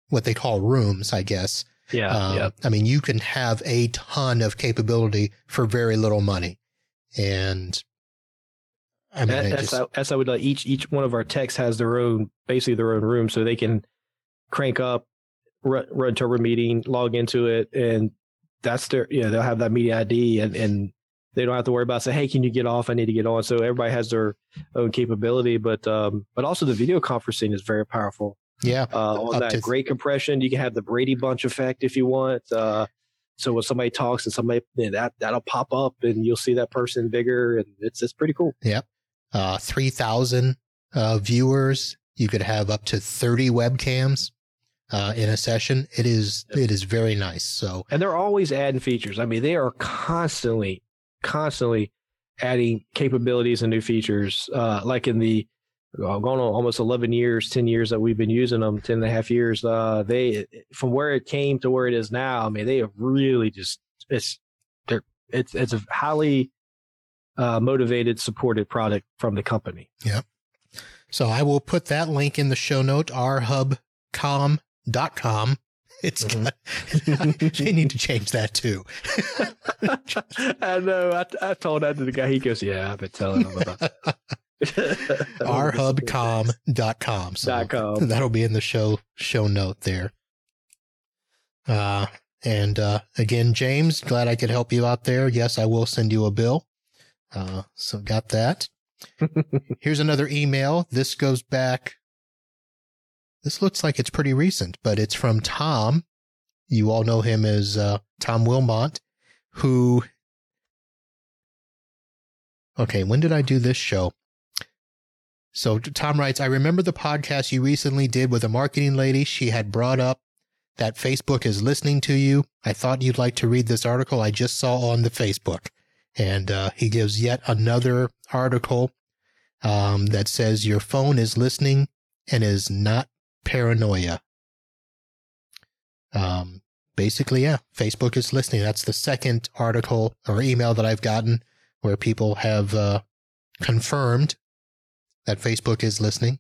what they call rooms, I guess. Yeah, um, yeah. I mean, you can have a ton of capability for very little money. And I mean, That, it that's just, how, that's how we like each each one of our techs has their own, basically their own room, so they can crank up, run, run Turbo Meeting, log into it, and that's their, you know, they'll have that meeting I D, and, and they don't have to worry about say, hey, can you get off? I need to get on. So everybody has their own capability, but um, but also the video conferencing is very powerful. yeah. Uh, on that to, great compression, you can have the Brady Bunch effect if you want. Uh, so when somebody talks and somebody, you know, that that'll pop up and you'll see that person bigger, and it's it's pretty cool. Yep. Uh, three thousand uh, viewers. You could have up to thirty webcams uh, in a session. It is it is very nice. So and they're always adding features. I mean, they are constantly constantly adding capabilities and new features. Uh, like in the uh, going on almost eleven years, ten years that we've been using them, ten and a half years. Uh, they from where it came to where it is now. I mean, they have really just it's they're it's it's a highly uh, motivated, supported product from the company. Yep. So I will put that link in the show note, r hub com dot com. It's mm-hmm. got, they need to change that too. I know. I, I told that to the guy. He goes, "Yeah, I've been telling him about it." r hub com dot com. So Dot com. That'll be in the show show note there. Uh, and uh, again, James, glad I could help you out there. Yes, I will send you a bill. Uh, so got that. Here's another email. This goes back. This looks like it's pretty recent, but it's from Tom. You all know him as uh, Tom Wilmont, who. Okay, when did I do this show? So Tom writes, I remember the podcast you recently did with a marketing lady. She had brought up that Facebook is listening to you. I thought you'd like to read this article I just saw on the Facebook. And uh, he gives yet another article um, that says your phone is listening and is not paranoia. Um, basically, yeah, Facebook is listening. That's the second article or email that I've gotten where people have uh, confirmed that Facebook is listening.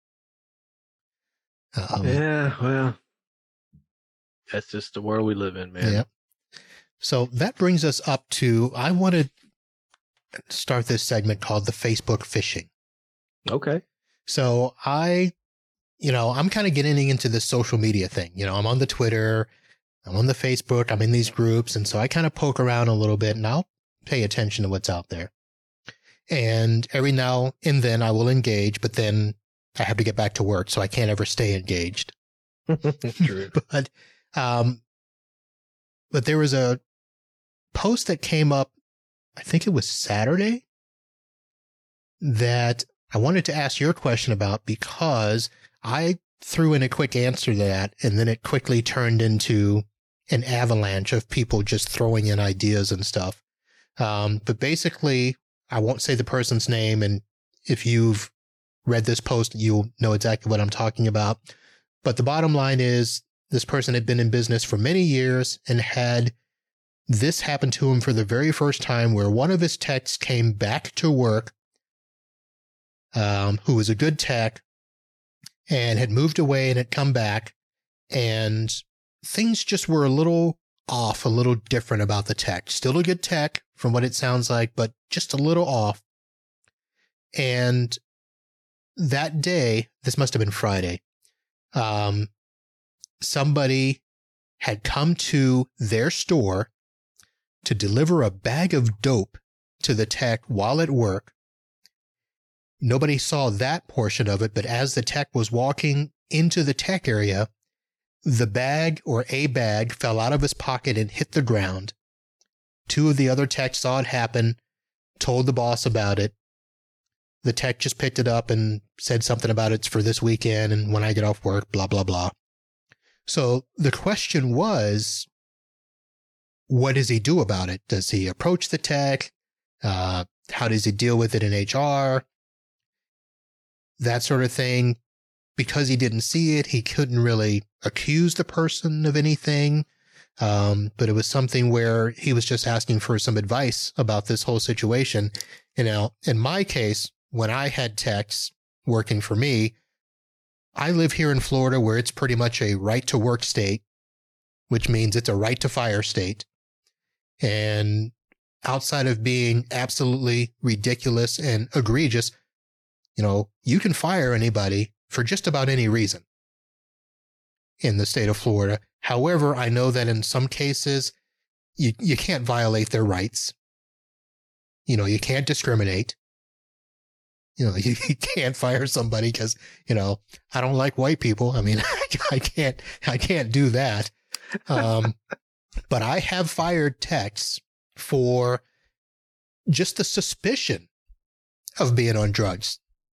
Um, yeah, well, that's just the world we live in, man. Yeah. So that brings us up to, I want to start this segment called the Facebook phishing. Okay. So I, you know, I'm kind of getting into this social media thing. You know, I'm on the Twitter, I'm on the Facebook, I'm in these groups. And so I kind of poke around a little bit and I'll pay attention to what's out there. And every now and then I will engage, but then I have to get back to work, so I can't ever stay engaged. True. but, um, but there was a post that came up, I think it was Saturday, that I wanted to ask your question about because I threw in a quick answer to that, and then it quickly turned into an avalanche of people just throwing in ideas and stuff. Um, but basically, I won't say the person's name, and if you've read this post, you'll know exactly what I'm talking about. But the bottom line is this person had been in business for many years and had this happen to him for the very first time, where one of his techs came back to work, um, who was a good tech, and had moved away and had come back, and things just were a little off, a little different about the tech. Still a good tech from what it sounds like, but just a little off. And that day, this must have been Friday, um, somebody had come to their store to deliver a bag of dope to the tech while at work. Nobody saw that portion of it, but as the tech was walking into the tech area, the bag or a bag fell out of his pocket and hit the ground. Two of the other techs saw it happen, told the boss about it. The tech just picked it up and said something about it's for this weekend and when I get off work, blah, blah, blah. So the question was, what does he do about it? Does he approach the tech? Uh, how does he deal with it in H R? That sort of thing. Because he didn't see it, he couldn't really accuse the person of anything. Um, but it was something where he was just asking for some advice about this whole situation. You know, in my case, when I had techs working for me, I live here in Florida where it's pretty much a right to work state, which means it's a right to fire state. And outside of being absolutely ridiculous and egregious, you know, you can fire anybody for just about any reason in the state of Florida. However, I know that in some cases, you, you can't violate their rights. You know, you can't discriminate. You know, you, you can't fire somebody because, you know, I don't like white people. I mean, I can't, I can't do that. Um, but I have fired techs for just the suspicion of being on drugs,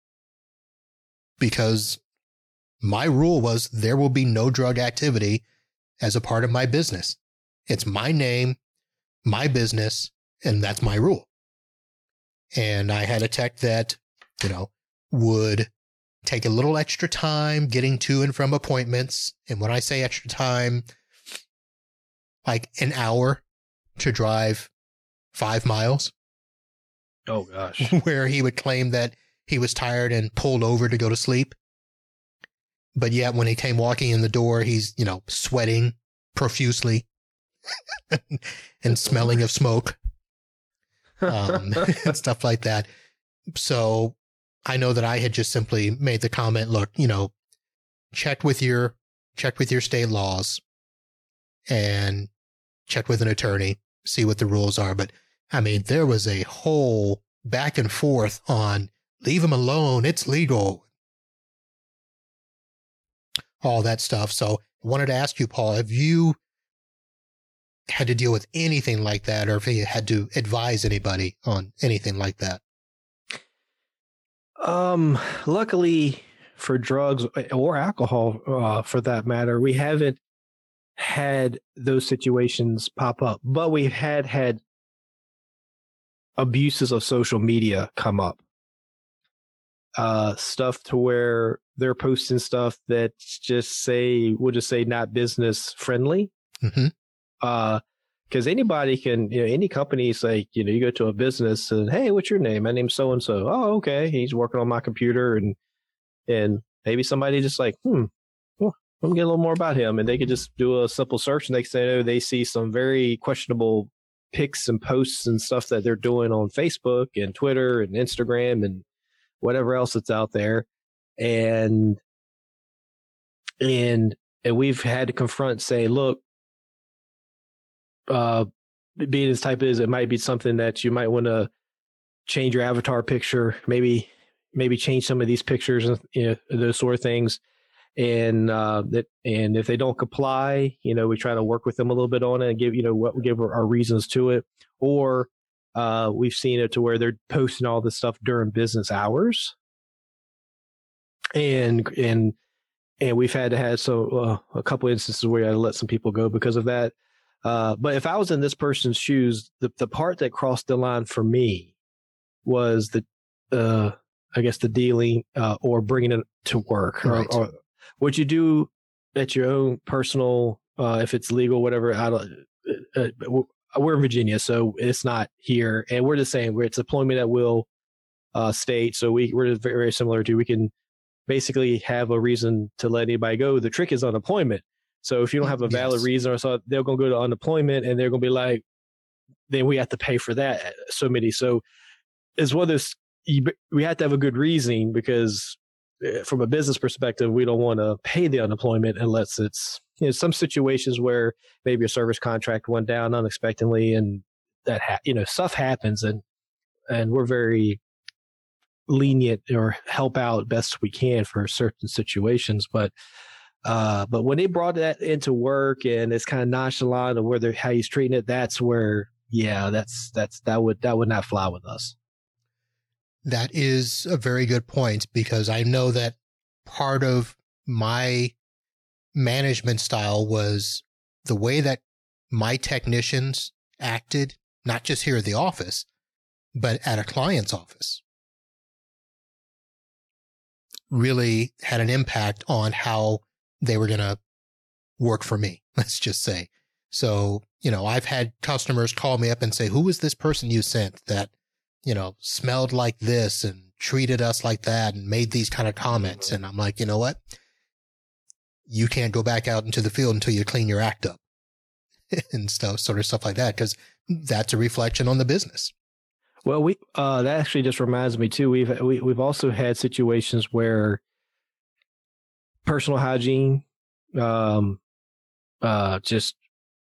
because my rule was there will be no drug activity as a part of my business. It's my name, my business, and that's my rule. And I had a tech that, you know, would take a little extra time getting to and from appointments. And when I say extra time, like an hour to drive five miles. Oh, gosh. Where he would claim that he was tired and pulled over to go to sleep. But yet when he came walking in the door, he's, you know, sweating profusely and smelling of smoke um, and stuff like that. So I know that I had just simply made the comment, look, you know, check with your, check with your state laws and check with an attorney, see what the rules are. But I mean, there was a whole back and forth on leave him alone. It's legal. All that stuff. So I wanted to ask you, Paul, have you had to deal with anything like that, or if you had to advise anybody on anything like that? Um, luckily for drugs or alcohol, uh, for that matter, we haven't had those situations pop up, but we've had had abuses of social media come up. Uh, stuff to where they're posting stuff that just say, we'll just say not business friendly. Mm-hmm. Uh, because anybody can, you know, any company's like, you know, you go to a business and, hey, what's your name? My name's so and so. Oh, okay. He's working on my computer, and and maybe somebody just like, hmm, well, let me get a little more about him, and they could just do a simple search, and they say, oh, they see some very questionable pics and posts and stuff that they're doing on Facebook and Twitter and Instagram and whatever else that's out there, and and and we've had to confront, say, look, uh, being as type is, it might be something that you might want to change your avatar picture, maybe maybe change some of these pictures, and you know, those sort of things. And uh, that, and if they don't comply, you know, we try to work with them a little bit on it and give, you know, what give our reasons to it. Or uh, we've seen it to where they're posting all this stuff during business hours, and and and we've had to have so uh, a couple instances where I had to let some people go because of that. Uh, but if I was in this person's shoes, the, the part that crossed the line for me was the, uh, I guess, the dealing uh, or bringing it to work. Right. Or, or what you do at your own personal, uh, if it's legal, whatever. I don't, uh, we're in Virginia, so it's not here. And we're the same. It's employment at will uh, state. So we, we're very, very similar to, we can basically have a reason to let anybody go. The trick is unemployment. So if you don't have a valid yes. reason or so, they're going to go to unemployment, and they're going to be like, then we have to pay for that. So many. So it's one of those, we have to have a good reason, because from a business perspective, we don't want to pay the unemployment unless it's, you know, some situations where maybe a service contract went down unexpectedly, and that, ha- you know, stuff happens, and, and we're very lenient or help out best we can for certain situations. But Uh, but when they brought that into work, and it's kind of nonchalant of where they're, how he's treating it, that's where, yeah, that's, that's, that would, that would not fly with us. That is a very good point, because I know that part of my management style was the way that my technicians acted, not just here at the office, but at a client's office, really had an impact on how they were going to work for me, let's just say. So, you know, I've had customers call me up and say, who was this person you sent that, you know, smelled like this and treated us like that and made these kind of comments? And I'm like, you know what? you can't go back out into the field until you clean your act up and stuff, sort of stuff like that, because that's a reflection on the business. Well, we uh, that actually just reminds me too. We've we, we've also had situations where personal hygiene, um, uh, just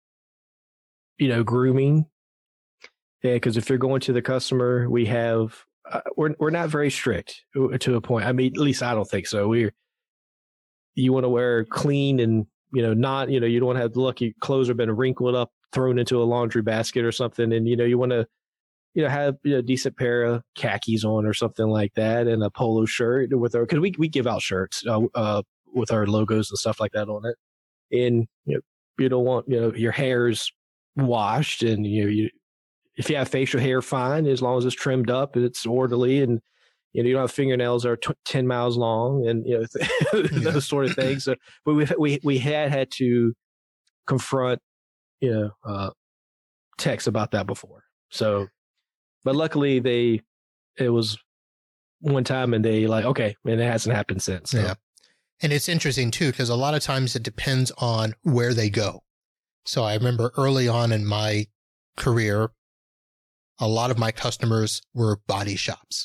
you know, grooming. Yeah, because if you're going to the customer, we have uh, we're we're not very strict to a point. I mean, at least I don't think so. We're you want to wear clean and you know not you know you don't want to have the lucky clothes have been wrinkled up, thrown into a laundry basket or something, and you know you want to. You know, have you know, a decent pair of khakis on or something like that, and a polo shirt with our because we we give out shirts uh, uh, with our logos and stuff like that on it. And you know, you don't want you know your hair's washed, and you know you if you have facial hair, fine as long as it's trimmed up and it's orderly, and you know you don't have fingernails that are t- ten miles long, and you know th- those yeah. sort of things. So, but we we we had had to confront you know uh, techs about that before, so. But luckily, they it was one time, and they like okay, and it hasn't happened since. So. Yeah, and it's interesting too because a lot of times it depends on where they go. So I remember early on in my career, a lot of my customers were body shops.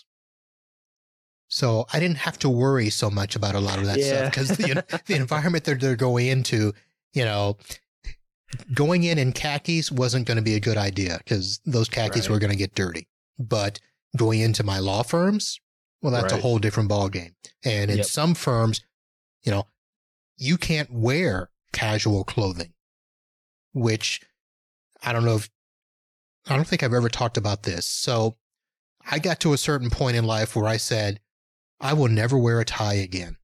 So I didn't have to worry so much about a lot of that yeah. stuff because the the environment that they're going into, you know. Going in in khakis wasn't going to be a good idea because those khakis right. were going to get dirty. But going into my law firms, well, that's right. a whole different ballgame. And in yep. some firms, you know, you can't wear casual clothing, which I don't know if, I don't think I've ever talked about this. So I got to a certain point in life where I said, I will never wear a tie again.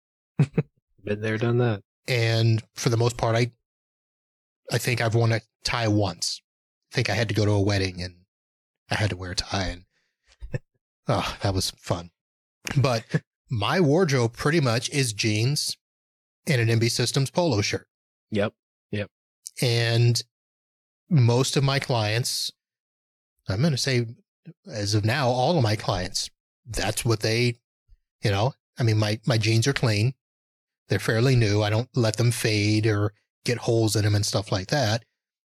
Been there, done that. And for the most part, I, I think I've worn a tie once. I think I had to go to a wedding and I had to wear a tie and oh, that was fun. But my wardrobe pretty much is jeans and an M B Systems polo shirt. Yep. Yep. And most of my clients, I'm going to say as of now, all of my clients, that's what they, you know, I mean, my, my jeans are clean. They're fairly new. I don't let them fade or get holes in them and stuff like that.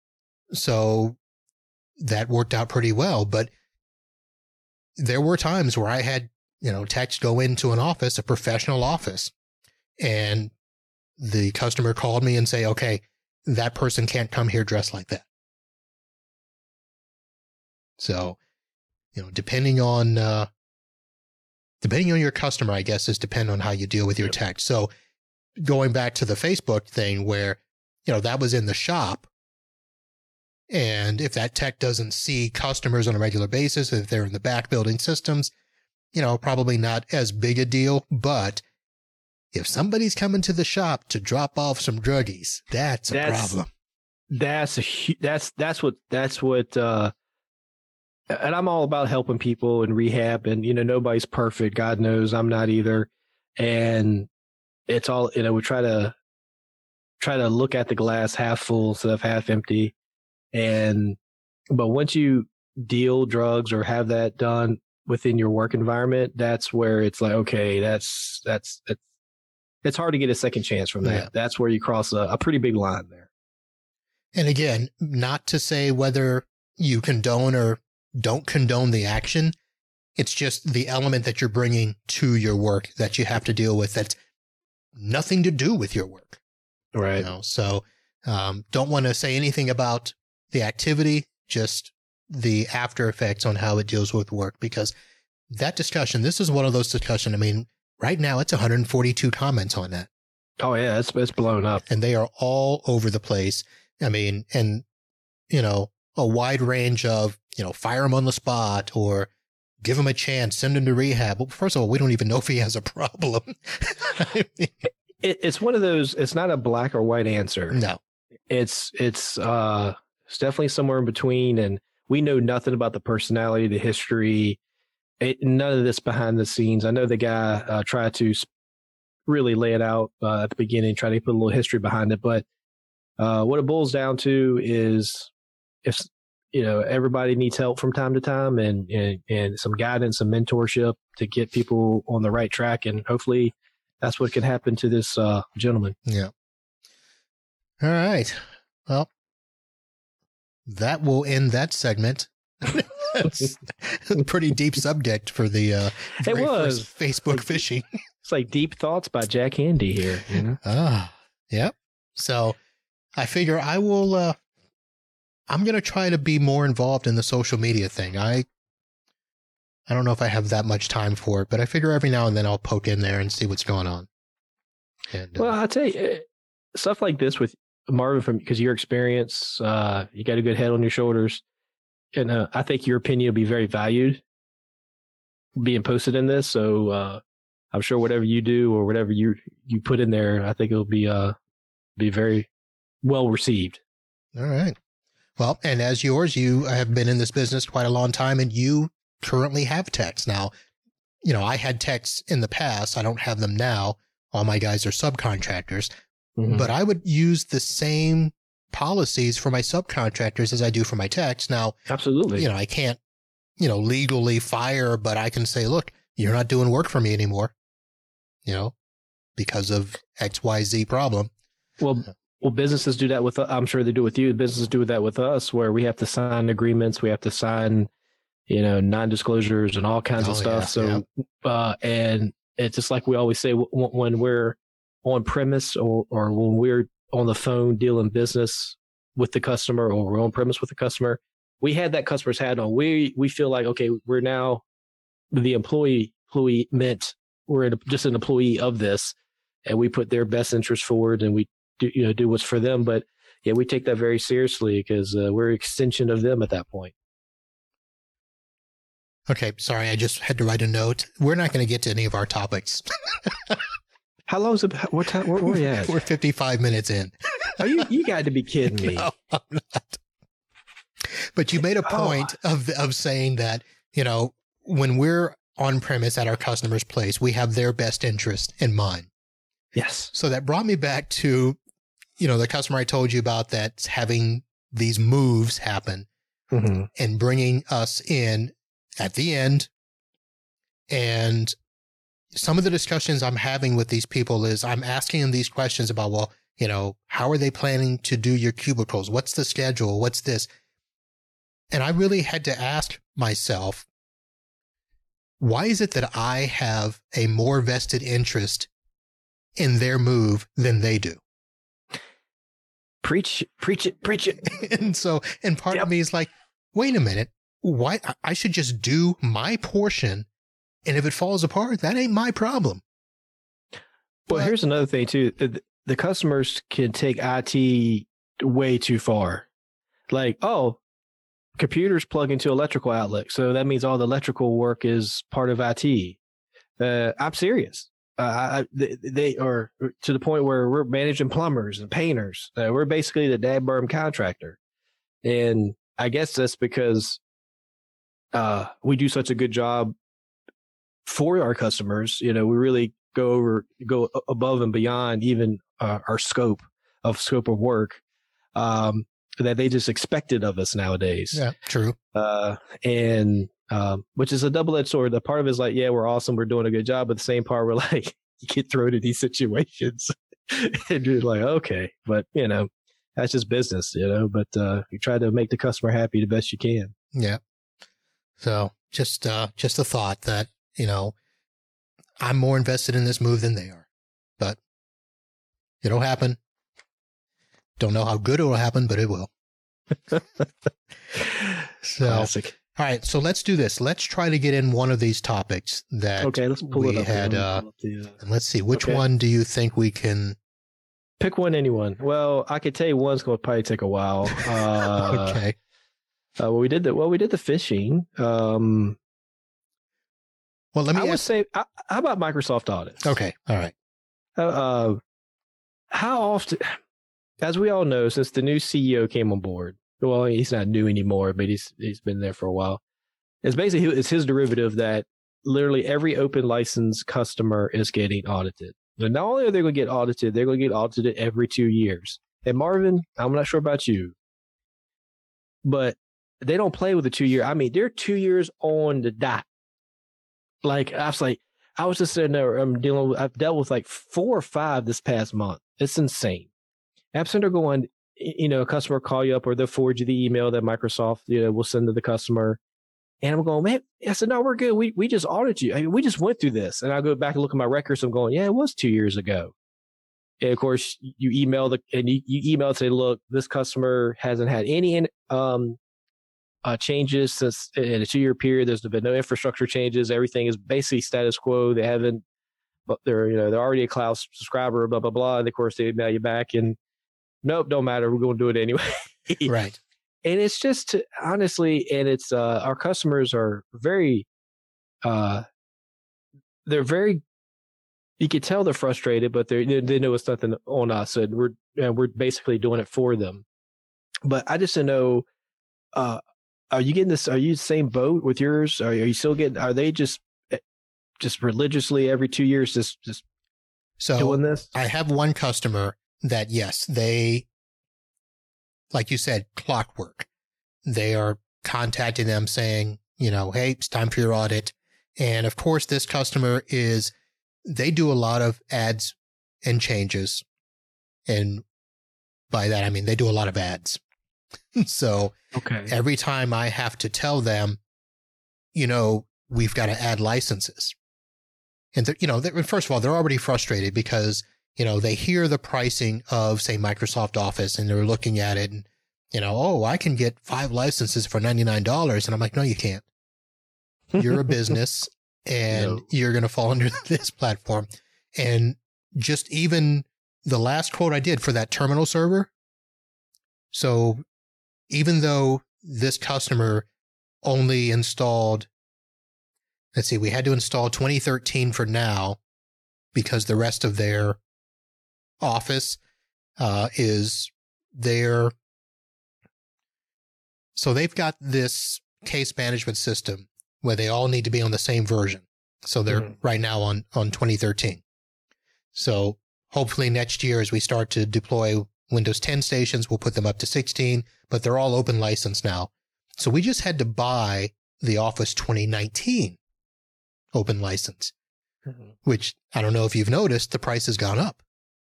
So that worked out pretty well. But there were times where I had, you know, techs go into an office, a professional office, and the customer called me and say, okay, that person can't come here dressed like that. So, you know, depending on, uh, depending on your customer, I guess, is depend on how you deal with your yep. tech. So going back to the Facebook thing where, you know, that was in the shop. And if that tech doesn't see customers on a regular basis, if they're in the back building systems, you know, probably not as big a deal. But if somebody's coming to the shop to drop off some druggies, that's a that's, problem. That's a, that's, that's what, that's what, uh, and I'm all about helping people in rehab, and, you know, nobody's perfect. God knows I'm not either. And it's all, you know, we try to, try to look at the glass half full instead of half empty. And, but once you deal drugs or have that done within your work environment, that's where it's like, okay, that's, that's, it's, it's hard to get a second chance from that. Yeah. That's where you cross a, a pretty big line there. And again, not to say whether you condone or don't condone the action. It's just the element that you're bringing to your work that you have to deal with that's nothing to do with your work. Right. You know? So um, don't want to say anything about the activity, just the after effects on how it deals with work, because that discussion, this is one of those discussions. I mean, right now it's one hundred forty-two comments on that. Oh yeah, it's, it's blown up. And they are all over the place. I mean, and, you know, a wide range of, you know, fire him on the spot or give him a chance, send him to rehab. Well, first of all, we don't even know if he has a problem. I mean, it, it's one of those, it's not a black or white answer. No. It's, it's, uh, it's definitely somewhere in between. And we know nothing about the personality, the history, it, none of this behind the scenes. I know the guy uh, tried to really lay it out uh, at the beginning, try to put a little history behind it. But uh, what it boils down to is, if you know, everybody needs help from time to time, and, and and some guidance, some mentorship to get people on the right track, and hopefully that's what can happen to this uh, gentleman. Yeah. All right. Well, that will end that segment. That's a pretty deep subject for the uh, it was Facebook phishing. It's like Deep Thoughts by Jack Handy here. You know? Ah, yep. So I figure I will, uh, I'm going to try to be more involved in the social media thing. I, I don't know if I have that much time for it, but I figure every now and then I'll poke in there and see what's going on. And, uh, well, I'll tell you, stuff like this with Marvin, from because your experience, uh, you got a good head on your shoulders. And uh, I think your opinion will be very valued being posted in this. So uh, I'm sure whatever you do or whatever you, you put in there, I think it'll be uh, be very well received. All right. Well, and as yours, you have been in this business quite a long time, and you currently have techs. Now, you know, I had techs in the past. I don't have them now. All my guys are subcontractors. Mm-hmm. But I would use the same policies for my subcontractors as I do for my techs. Now, absolutely, you know, I can't, you know, legally fire, but I can say, look, you're not doing work for me anymore, you know, because of X Y Z problem. Well, well, businesses do that with, I'm sure they do with you. Businesses do that with us, where we have to sign agreements. We have to sign, you know, non-disclosures and all kinds oh, of stuff. Yeah, so, yeah. uh, and it's just like we always say, w- when we're on premise or, or when we're on the phone dealing business with the customer, or we're on premise with the customer, we had that customer's hat on. We we feel like, okay, we're now the employee employee meant we're just an employee of this, and we put their best interest forward, and we do, you know, do what's for them. But yeah, we take that very seriously because uh, we're an extension of them at that point. Okay, sorry, I just had to write a note. We're not going to get to any of our topics. How long is it? What time? Where, where are we at? We're fifty-five minutes in. Oh, you, you got to be kidding me. No, I'm not. But you made a point oh. of of saying that, you know, when we're on premise at our customer's place, we have their best interest in mind. Yes. So that brought me back to, you know, the customer I told you about that's having these moves happen mm-hmm. and bringing us in at the end. And some of the discussions I'm having with these people is I'm asking them these questions about, well, you know, how are they planning to do your cubicles? What's the schedule? What's this? And I really had to ask myself, why is it that I have a more vested interest in their move than they do? Preach, preach it, preach it. And so, and part yep. of me is like, wait a minute, why? I should just do my portion. And if it falls apart, that ain't my problem. Well, but here's another thing too. The, the customers can take I T way too far. Like, oh, computers plug into electrical outlet, so that means all the electrical work is part of I T. Uh, I'm serious. Uh, I, they, they are to the point where we're managing plumbers and painters. Uh, we're basically the dad berm contractor. And I guess that's because uh, we do such a good job for our customers. You know, we really go over, go above and beyond even uh, our scope of scope of work um, that they just expected of us nowadays. Yeah, true. Uh, and um, which is a double-edged sword. The part of it is like, yeah, we're awesome, we're doing a good job. But the same part, we're like, you get thrown to these situations, and you're like, okay, but you know, that's just business, you know. But uh, you try to make the customer happy the best you can. Yeah. So just uh, just a thought that, you know, I'm more invested in this move than they are, but it'll happen. Don't know how good it will happen, but it will. So, classic. All right, so let's do this. Let's try to get in one of these topics that okay, let's pull we it up had. Uh, the, uh, and let's see, which okay. one do you think we can pick? One, anyone? Well, I could tell you one's going to probably take a while. Uh, okay. Uh, well, we did the well, we did the phishing. Um, well, let me. I ask- would say, uh, how about Microsoft audits? Okay, all right. Uh, uh, how often? As we all know, since the new C E O came on board, well, he's not new anymore, but he's he's been there for a while. It's basically it's his derivative that literally every open license customer is getting audited. And not only are they going to get audited, they're going to get audited every two years. And Marvin, I'm not sure about you, but they don't play with the two year. I mean, they're two years on the dot. Like I was like, I was just sitting there. I'm dealing with. I've dealt with like four or five this past month. It's insane. I'm sitting there going, you know, a customer call you up or they'll forward you the email that Microsoft, you know, will send to the customer. And I'm going, man, I said, no, we're good. We we just audited you. I mean, we just went through this. And I go back and look at my records. I'm going, yeah, it was two years ago. And of course, you email the and you, you email and say, look, this customer hasn't had any um, uh, changes since in a two year period. There's been no infrastructure changes. Everything is basically status quo. They haven't, but they're you know they're already a cloud subscriber. Blah blah blah. And of course, they email you back and nope, don't matter. We're going to do it anyway. Right. And it's just honestly, and it's uh, our customers are very, uh, they're very. You can tell they're frustrated, but they they know it's nothing on us, and we're and we're basically doing it for them. But I just don't know. Uh, are you getting this? Are you the same boat with yours? Are, are you still getting? Are they just just religiously every two years just just so doing this? I have one customer that yes, they. Like you said, clockwork. They are contacting them saying, you know, hey, it's time for your audit. And of course, this customer is, they do a lot of ads and changes. And by that, I mean, they do a lot of ads. So okay. Every time I have to tell them, you know, we've got to add licenses. And, you know, first of all, they're already frustrated because you know, they hear the pricing of, say, Microsoft Office, and they're looking at it and, you know, oh, I can get five licenses for ninety-nine dollars. And I'm like, no, you can't. You're a business and no. You're going to fall under this platform. And just even the last quote I did for that terminal server. So even though this customer only installed, let's see, we had to install twenty thirteen for now because the rest of their Office uh, is their, so they've got this case management system where they all need to be on the same version. So they're mm-hmm. right now on, on twenty thirteen. So hopefully next year as we start to deploy Windows ten stations, we'll put them up to sixteen, but they're all open license now. So we just had to buy the Office twenty nineteen open license, mm-hmm. which I don't know if you've noticed, the price has gone up.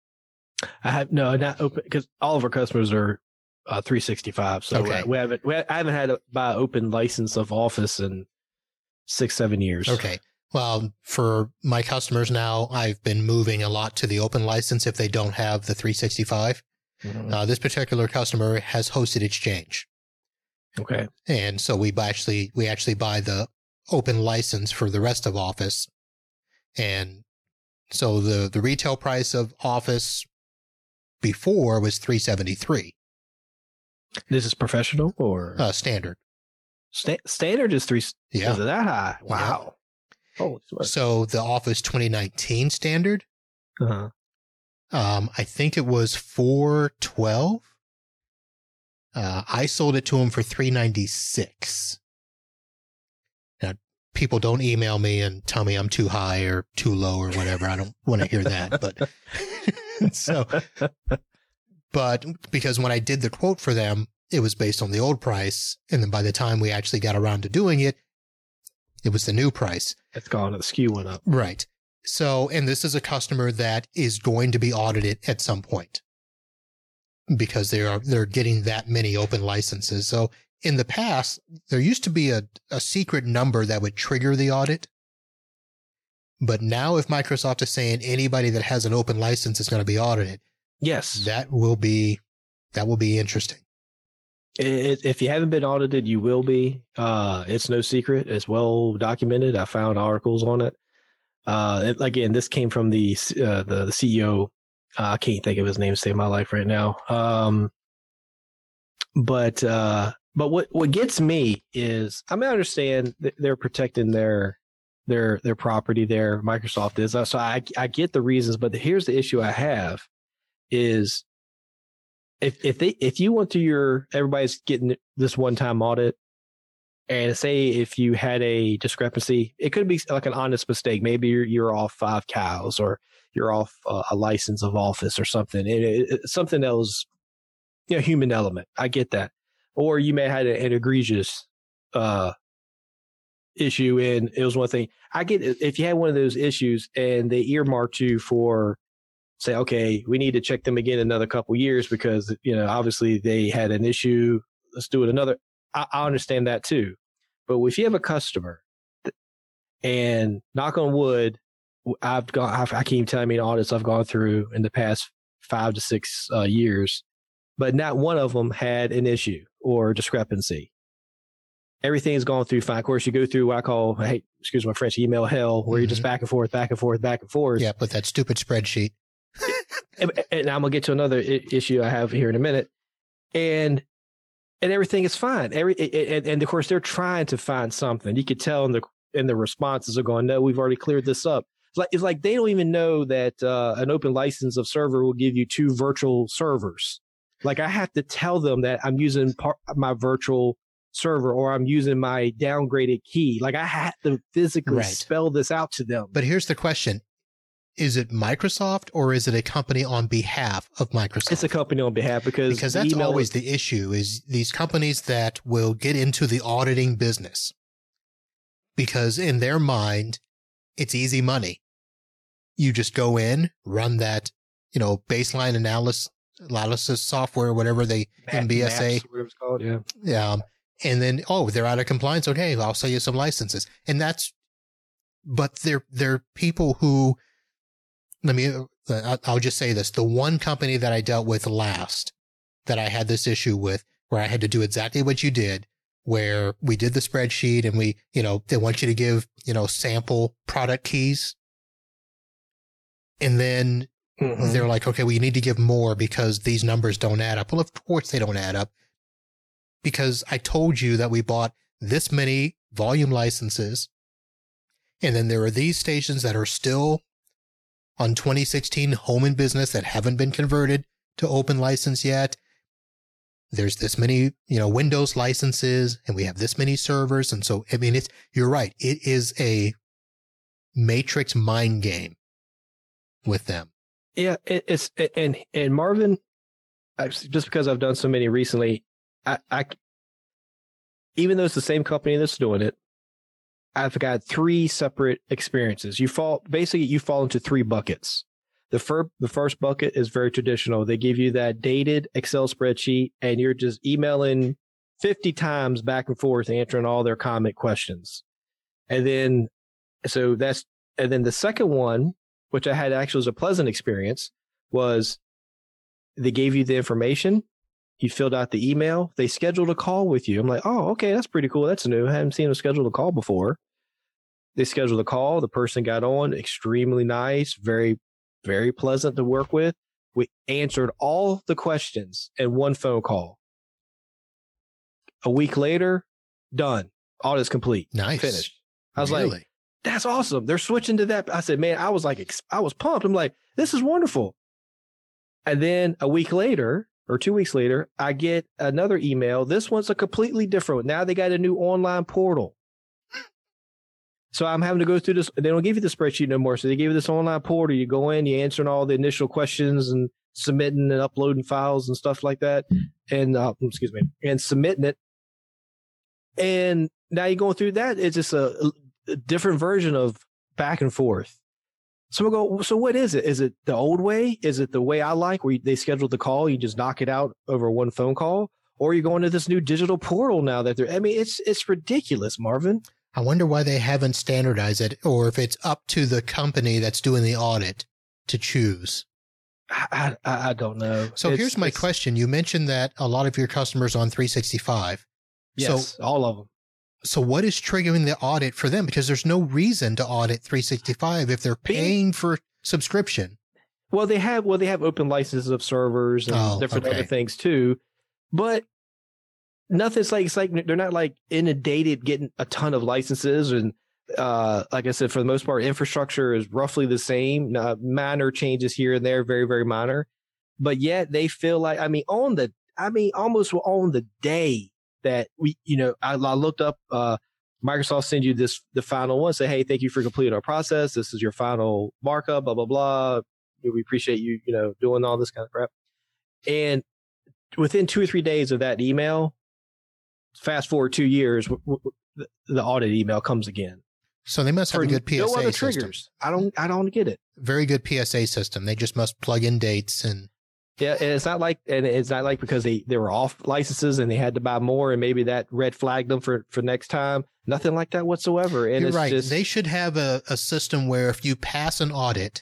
I have no, not open because all of our customers are uh, three sixty-five. So okay. we haven't, we, I haven't had to buy an open license of Office in six, seven years. Okay. Well, for my customers now, I've been moving a lot to the open license if they don't have the three sixty-five. Mm-hmm. Uh, this particular customer has hosted Exchange. Okay. And so we actually, we actually buy the open license for the rest of Office. And so the, the retail price of Office before was three seventy-three. This is professional or uh, standard? Sta- standard is three. Yeah. Is it that high? Wow. Yeah. Holy smokes. So the Office twenty nineteen standard, uh-huh. um, I think it was four twelve. Uh, I sold it to him for three ninety-six. Now, people don't email me and tell me I'm too high or too low or whatever. I don't want to hear that, but. So, but because when I did the quote for them, it was based on the old price. And then by the time we actually got around to doing it, it was the new price. It's gone. The S K U went up. Right. So, and this is a customer that is going to be audited at some point because they are, they're getting that many open licenses. So in the past, there used to be a, a secret number that would trigger the audit. But now if Microsoft is saying anybody that has an open license is going to be audited, yes, that will be, that will be interesting. It, if you haven't been audited, you will be. Uh, it's no secret. It's well documented. I found articles on it. Uh, it, again, this came from the uh, the, the C E O. Uh, I can't think of his name to save my life right now. Um, but uh, but what what gets me is, I mean, I understand that they're protecting their their their property there. Microsoft is, so I I get the reasons, but here's the issue I have is if if they if you went to your everybody's getting this one time audit, and say if you had a discrepancy, it could be like an honest mistake. Maybe you're you're off five cows, or you're off uh, a license of Office or something. It, it, it, something that was, you know, human element. I get that. Or you may have had an egregious uh, issue, and it was one thing. I get if you had one of those issues and they earmarked you for, say, okay, we need to check them again in another couple years because, you know, obviously they had an issue. Let's do it another. I, I understand that too. But if you have a customer and knock on wood, I've gone, I've, I can't even tell how many audits I've gone through in the past five to six uh, years, but not one of them had an issue or discrepancy. Everything's gone through fine. Of course, you go through what I call, hey, excuse my French, email hell, where mm-hmm. you're just back and forth, back and forth, back and forth. Yeah, but that stupid spreadsheet. and, and I'm going to get to another I- issue I have here in a minute. And and everything is fine. Every and, and of course, they're trying to find something. You could tell in the in the responses are going, no, we've already cleared this up. It's like, it's like they don't even know that uh, an open license of server will give you two virtual servers. Like I have to tell them that I'm using part, my virtual server or I'm using my downgraded key. Like I have to physically right. spell this out to them. But here's the question. Is it Microsoft or is it a company on behalf of Microsoft? It's a company on behalf because because that's always the issue is these companies that will get into the auditing business because in their mind, it's easy money. You just go in, run that, you know, baseline analysis, analysis software, whatever they, M B S A. Maps, whatever it's called, yeah. Yeah. And then, oh, they're out of compliance. Okay, I'll sell you some licenses. And that's, but they're, they're people who, let me, I'll just say this. The one company that I dealt with last that I had this issue with, where I had to do exactly what you did, where we did the spreadsheet and we, you know, they want you to give, you know, sample product keys. And then mm-hmm. they're like, okay, well, you need to give more because these numbers don't add up. Well, of course they don't add up because I told you that we bought this many volume licenses. And then there are these stations that are still on twenty sixteen home and business that haven't been converted to open license yet. There's this many, you know, Windows licenses and we have this many servers. And so, I mean, it's, you're right. It is a matrix mind game with them. Yeah. It, it's, and, and Marvin, I've, just because I've done so many recently, I, I, even though it's the same company that's doing it, I've got three separate experiences. You fall, basically you fall into three buckets. The first, the first bucket is very traditional. They give you that dated Excel spreadsheet and you're just emailing fifty times back and forth, answering all their comment questions. And then, so that's, and then the second one, which I had actually was a pleasant experience, was they gave you the information. You filled out the email. They scheduled a call with you. I'm like, oh, okay, that's pretty cool. That's new. I haven't seen them schedule a call before. They scheduled a call. The person got on, extremely nice, very, very pleasant to work with. We answered all the questions in one phone call. A week later, done. Audit's complete. Nice. Finished. I was really? like, that's awesome. They're switching to that. I said, man, I was like, I was pumped. I'm like, this is wonderful. And then a week later, or two weeks later, I get another email. This one's a completely different one. Now they got a new online portal. So I'm having to go through this. They don't give you the spreadsheet no more. So they give you this online portal. You go in, you answering all the initial questions and submitting and uploading files and stuff like that. And, uh, excuse me, and submitting it. And now you're going through that. It's just a, a different version of back and forth. So we go, so what is it? Is it the old way? Is it the way I like where they schedule the call? You just knock it out over one phone call? Or you're going to this new digital portal now that they're, I mean, it's, it's ridiculous, Marvin. I wonder why they haven't standardized it or if it's up to the company that's doing the audit to choose. I, I, I don't know. So it's, here's my question. You mentioned that a lot of your customers on three sixty-five. Yes, so, all of them. So what is triggering the audit for them? Because there's no reason to audit three sixty-five if they're paying for subscription. Well, they have well, they have open licenses of servers and oh, different okay. other things too. But nothing's like it's like they're not like inundated getting a ton of licenses. And uh, like I said, for the most part, infrastructure is roughly the same. Uh, minor changes here and there, very, very minor. But yet they feel like, I mean, on the, I mean, almost on the day that we, you know, I, I looked up, uh, Microsoft send you this, the final one, say, hey, thank you for completing our process. This is your final markup, blah, blah, blah. We appreciate you, you know, doing all this kind of crap. And within two or three days of that email, fast forward two years, the, the audit email comes again. So they must have For a good P S A no other system. triggers. I don't. I don't get it. Very good P S A system. They just must plug in dates and. Yeah, and it's not like, and it's not like because they, they were off licenses and they had to buy more, and maybe that red flagged them for, for next time. Nothing like that whatsoever. And You're it's right. just, They should have a, a system where if you pass an audit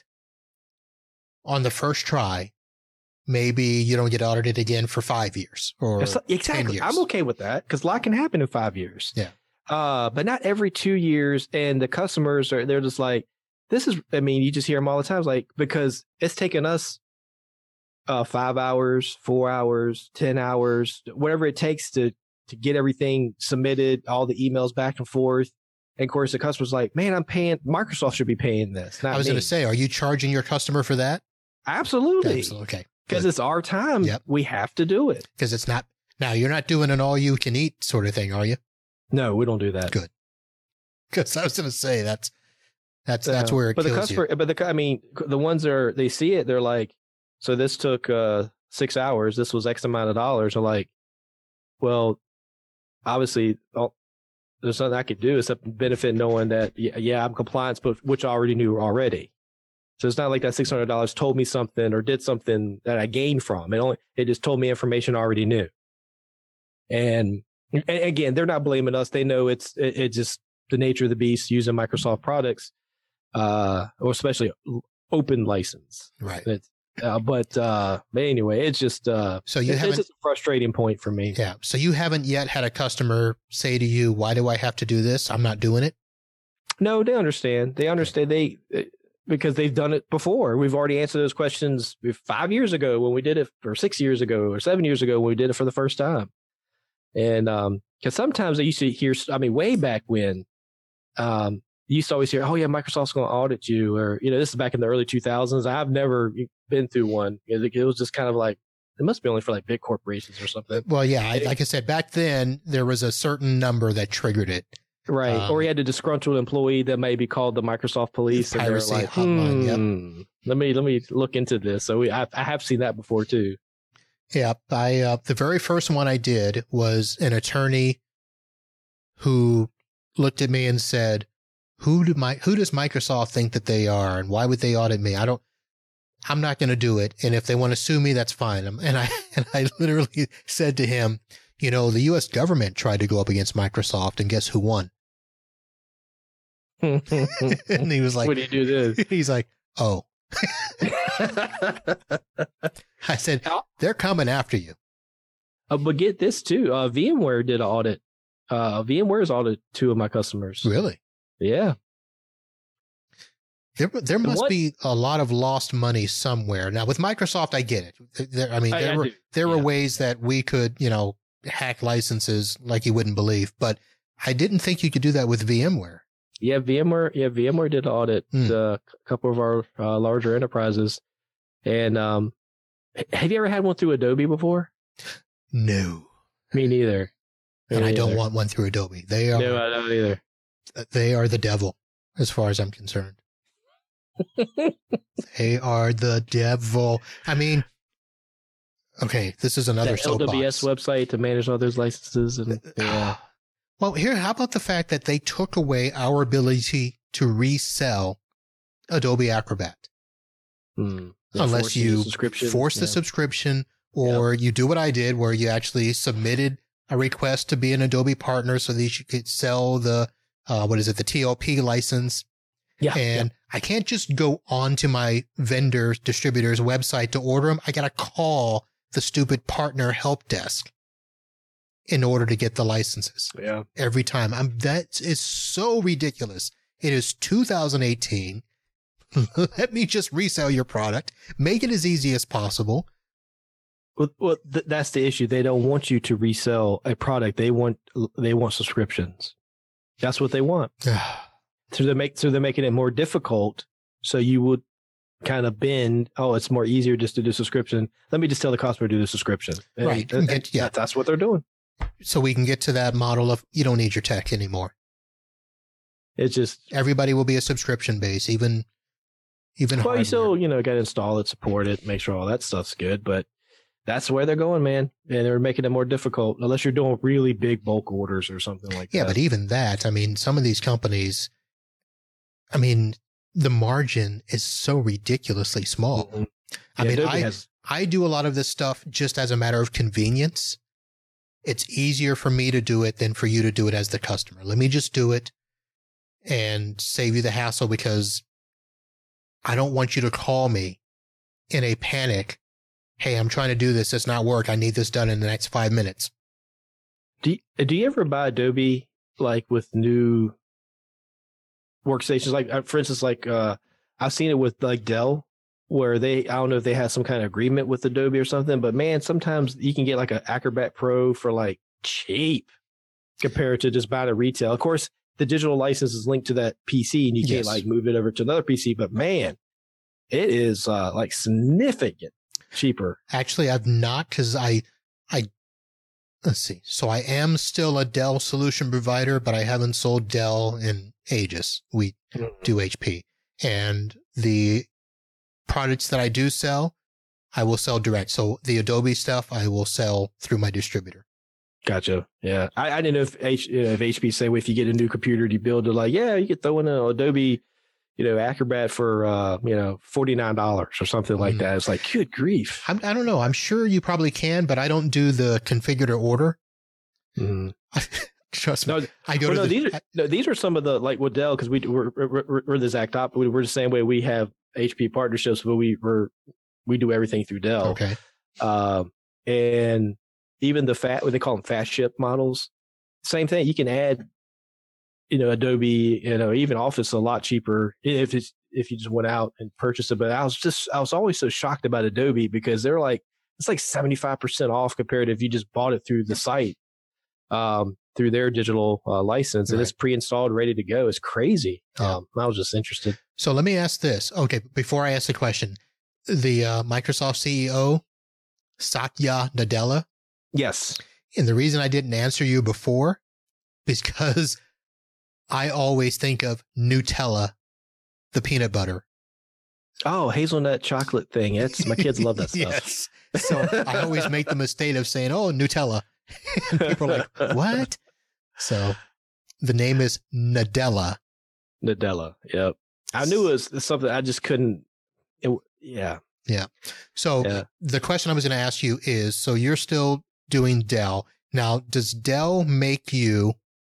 on the first try, maybe you don't get audited again for five years or it's like- exactly. years. I'm okay with that because a lot can happen in five years. Yeah. Uh, but not every two years. And the customers are, they're just like, this is, I mean, you just hear them all the time, like, because it's taken us uh, five hours, four hours, ten hours, whatever it takes to, to get everything submitted, all the emails back and forth. And of course, the customer's like, man, I'm paying, Microsoft should be paying this. Not I was me. going to say, are you charging your customer for that? Absolutely. Absolutely. Okay. Because it's our time. Yep. We have to do it. Because it's not, now you're not doing an all you can eat sort of thing, are you? No, we don't do that. Good. Because I was going to say, that's, that's, that's Uh, where it but the kills customer, you. but the, I mean, the ones that are, they see it, they're like, so this took uh, six hours. This was X amount of dollars. I'm like, well, obviously, oh, there's nothing I could do except benefit knowing that, yeah, yeah, I'm compliant, but which I already knew already. So it's not like that six hundred dollars told me something or did something that I gained from it. Only it just told me information I already knew. And, and again, they're not blaming us. They know it's it, it just the nature of the beast using Microsoft products, uh, or especially open license. Right. It's, uh, but uh, but anyway, it's just uh, So you it, haven't, it's just a frustrating point for me. yeah. So you haven't yet had a customer say to you, why do I have to do this? I'm not doing it. No, they understand. They understand. They because they've done it before. We've already answered those questions five years ago when we did it, or six years ago, or seven years ago when we did it for the first time. And um, because sometimes I used to hear, I mean, way back when, um, you used to always hear, "Oh yeah, Microsoft's going to audit you," or you know, this is back in the early two thousands. I've never been through one. It, it was just kind of like it must be only for like big corporations or something. Well, yeah. I, like I said, back then there was a certain number that triggered it. Right. Um, or you had a disgruntled employee that may be called the Microsoft police. And they're Piracy like, hotline, yep. hmm, let me, let me look into this. So we, I, I have seen that before too. Yeah, I uh, the very first one I did was an attorney who looked at me and said, "Who do my who does Microsoft think that they are, and why would they audit me? I don't. I'm not going to do it. And if they want to sue me, that's fine." And I and I literally said to him, "You know, the U S government tried to go up against Microsoft, and guess who won?" And he was like, "What do you do this?" He's like, "Oh." I said, "They're coming after you." Uh, but get this too. Uh, VMware did an audit. Uh, VMware's audited two of my customers. Really? Yeah. There, there must what? be a lot of lost money somewhere. Now, with Microsoft, I get it. There, I mean, I- there I were do. there were Yeah. ways that we could, you know, hack licenses like you wouldn't believe. But I didn't think you could do that with VMware. Yeah, VMware. Yeah, VMware did an audit Hmm. uh, a couple of our uh, larger enterprises. And um, h- have you ever had one through Adobe before? No, Me neither. Me and I don't neither. want one through Adobe. They are No, I don't either. they are the devil, as far as I'm concerned. They are the devil. I mean, okay, this is another The L W S soapbox. website to manage all those licenses, and yeah, Well, here, how about the fact that they took away our ability to resell Adobe Acrobat? Hmm. Yeah, Unless forcing you the subscription. force the Yeah. subscription, or you do what I did, where you actually submitted a request to be an Adobe partner so that you could sell the, uh, what is it, the T L P license. Yeah, And I can't just go onto my vendor distributor's website to order them. I got to call the stupid partner help desk in order to get the licenses yeah. every time. I'm, that is so ridiculous. It is two thousand eighteen. Let me just resell your product. Make it as easy as possible. Well, well th- that's the issue. They don't want you to resell a product. They want they want subscriptions. That's what they want. So they make so they're making it more difficult. So you would kind of bend. Oh, it's more easier just to do subscription. Let me just tell the customer to do the subscription. And- Right. and- And- yeah. that- that's what they're doing. So we can get to that model of you don't need your tech anymore. It's just Everybody will be a subscription base, even even well, hardware. you still you know got to install it, support it, make sure all that stuff's good. But that's where they're going, man. And they're making it more difficult unless you're doing really big bulk orders or something like Yeah, that. but even that, I mean, some of these companies, I mean, the margin is so ridiculously small. Mm-hmm. I Yeah, mean, Adobe I, has- I do a lot of this stuff just as a matter of convenience. It's easier for me to do it than for you to do it as the customer. Let me just do it and save you the hassle, because I don't want you to call me in a panic. Hey, I'm trying to do this. It's not work. I need this done in the next five minutes. Do you, do you ever buy Adobe like with new workstations? Like, uh, for instance, like uh, I've seen it with like Dell, where they, I don't know if they have some kind of agreement with Adobe or something, but man, sometimes you can get like an Acrobat Pro for like cheap compared to just buying a retail. Of course, the digital license is linked to that P C and you can't Yes. like move it over to another P C, but man, it is uh, like significant cheaper. Actually, I've not, because I, I, let's see. So I am still a Dell solution provider, but I haven't sold Dell in ages. We do H P. And the products that I do sell, I will sell direct. So the Adobe stuff, I will sell through my distributor. Gotcha. Yeah. I, I didn't know if H, you know, if H P say, well, if you get a new computer, do you build it like, yeah, you could throw in an Adobe, you know, Acrobat for, uh, you know, forty-nine dollars or something like Mm. that. It's like, good grief. I'm, I don't know. I'm sure you probably can, but I don't do the configure to order. Mm. Trust me. No, I go well, to no, the, these are, no, these are some of the, like with Dell, because we, we're, we're, we're the exact opposite. We're the same way. We have H P partnerships, but we, we're, we do everything through Dell. okay. Um, and even the fat, what they call them fast ship models, same thing. You can add, you know, Adobe, you know, even Office a lot cheaper if it's, if you just went out and purchased it. But I was just, I was always so shocked about Adobe because they're like, it's like seventy-five percent off compared to if you just bought it through the site, um, through their digital uh, license, and Right. it's pre-installed, ready to go. It's crazy. Yeah. Um, I was just interested. So let me ask this. Okay. Before I ask the question, the uh, Microsoft C E O, Satya Nadella, Yes. and the reason I didn't answer you before is because I always think of Nutella, the peanut butter. Oh, hazelnut chocolate thing. It's my kids love that stuff. Yes. So I always make the mistake of saying, oh, Nutella. And people are like, what? So the name is Nadella. Nadella. Yep. I knew it was something I just couldn't. It, yeah. So Yeah. the question I was going to ask you is, so you're still doing Dell. Now, does Dell make you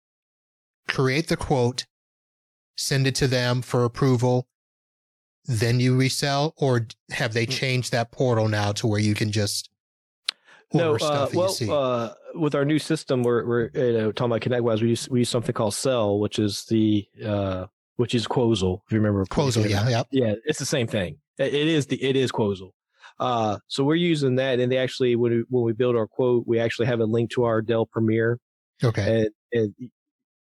create the quote, send it to them for approval, then you resell, or have they changed that portal now to where you can just order No, uh, stuff that well, you see? uh, with our new system, we're, we're you know, talking about ConnectWise, we use, we use something called Cell, which is the, uh, which is Quozal, if you remember. Quozal, yeah, yeah. Yeah, it's the same thing. It it is the, it is Quozal. Uh, so we're using that, and they actually, when we, when we build our quote, we actually have a link to our Dell Premiere, Okay. and, and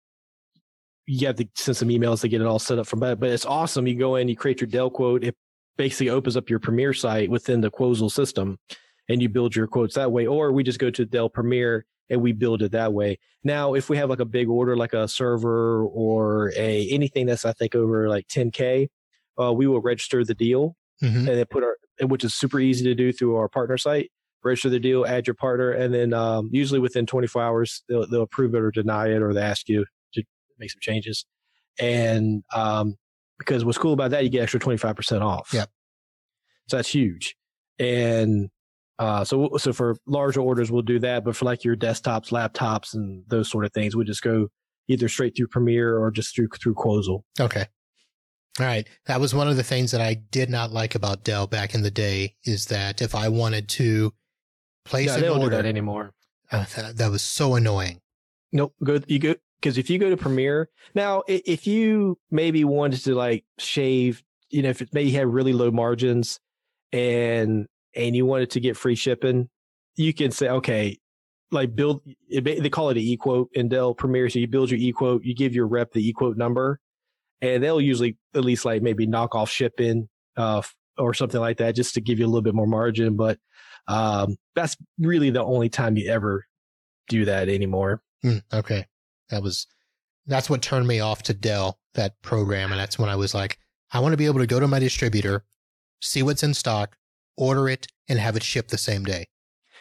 you have to send some emails to get it all set up from that. But it's awesome. You go in, you create your Dell quote. It basically opens up your Premiere site within the Quozal system, and you build your quotes that way. Or we just go to Dell Premiere and we build it that way. Now, if we have like a big order, like a server or a anything that's I think over like ten K, uh, we will register the deal Mhm. and then put our, which is super easy to do through our partner site. Register the deal, add your partner, and then um, usually within twenty-four hours they'll they'll approve it or deny it, or they ask you to make some changes. And um, because what's cool about that, you get extra twenty-five percent off. Yep. So that's huge. And uh, so so for larger orders, we'll do that. But for like your desktops, laptops, and those sort of things, we just go either straight through Premiere or just through through Quozal. Okay. All right. That was one of the things that I did not like about Dell back in the day, is that if I wanted to place Yeah, an they don't do order, that anymore. uh, that, that was so annoying. Nope. Go you go because if you go to Premiere now, i- if you maybe wanted to like shave, you know, if it maybe had really low margins and and you wanted to get free shipping, you can say, okay, like build. It, they call it an e quote in Dell Premiere. So you build your e quote, you give your rep the e quote number, and they'll usually at least like maybe knock off shipping uh, or something like that, just to give you a little bit more margin. But um, that's really the only time you ever do that anymore. Hmm, okay. That was, that's what turned me off to Dell, that program. And that's when I was like, I want to be able to go to my distributor, see what's in stock, order it, and have it shipped the same day.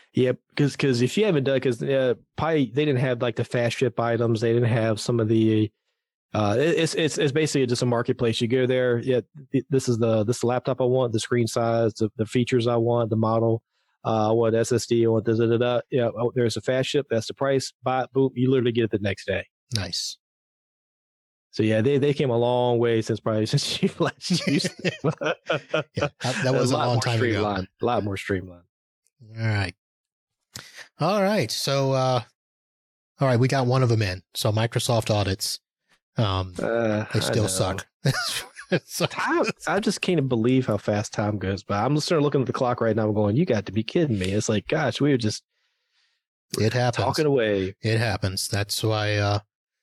Yeah, because because if you haven't done, because uh, probably they didn't have like the fast ship items, they didn't have some of the. Uh, it's it's it's basically just a marketplace. You go there. Yeah, this is the this laptop I want, the screen size, the, the features I want, the model. Uh, I want S S D. I want da da da da. Yeah, oh, there's a fast ship. That's the price. Buy it. Boom. You literally get it the next day. Nice. So yeah, they, they came a long way since probably since you last used them. Yeah, that, that was a, a long time ago. A lot more streamlined. All right. All right. So, uh, all right, we got one of them in. So Microsoft audits, um, uh, they still suck. Time, I just can't believe how fast time goes by. I'm starting looking at the clock right now. I'm going, you got to be kidding me. It's like, gosh, we were just it happens. talking away. It happens. That's why, uh,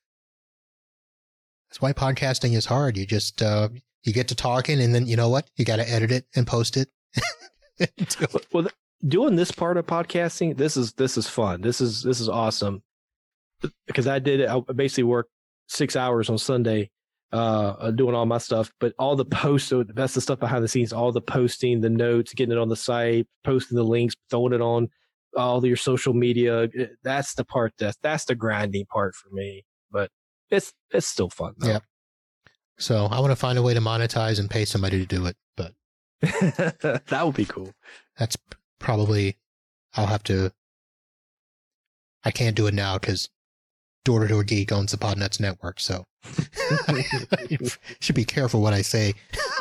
that's why podcasting is hard. You just, uh, you get to talking and then you know what? You got to edit it and post it. Well, doing this part of podcasting, this is, this is fun. This is, this is awesome because I did it. I basically worked six hours on Sunday, uh, doing all my stuff, but all the posts, so that's the stuff behind the scenes, all the posting, the notes, getting it on the site, posting the links, throwing it on all your social media. That's the part that's, that's the grinding part for me, but it's, it's still fun though. Yeah. So I want to find a way to monetize and pay somebody to do it, but that would be cool. That's probably, I'll have to, I can't do it now because Door to Door Geek owns the Podnuts network. So should be careful what I say.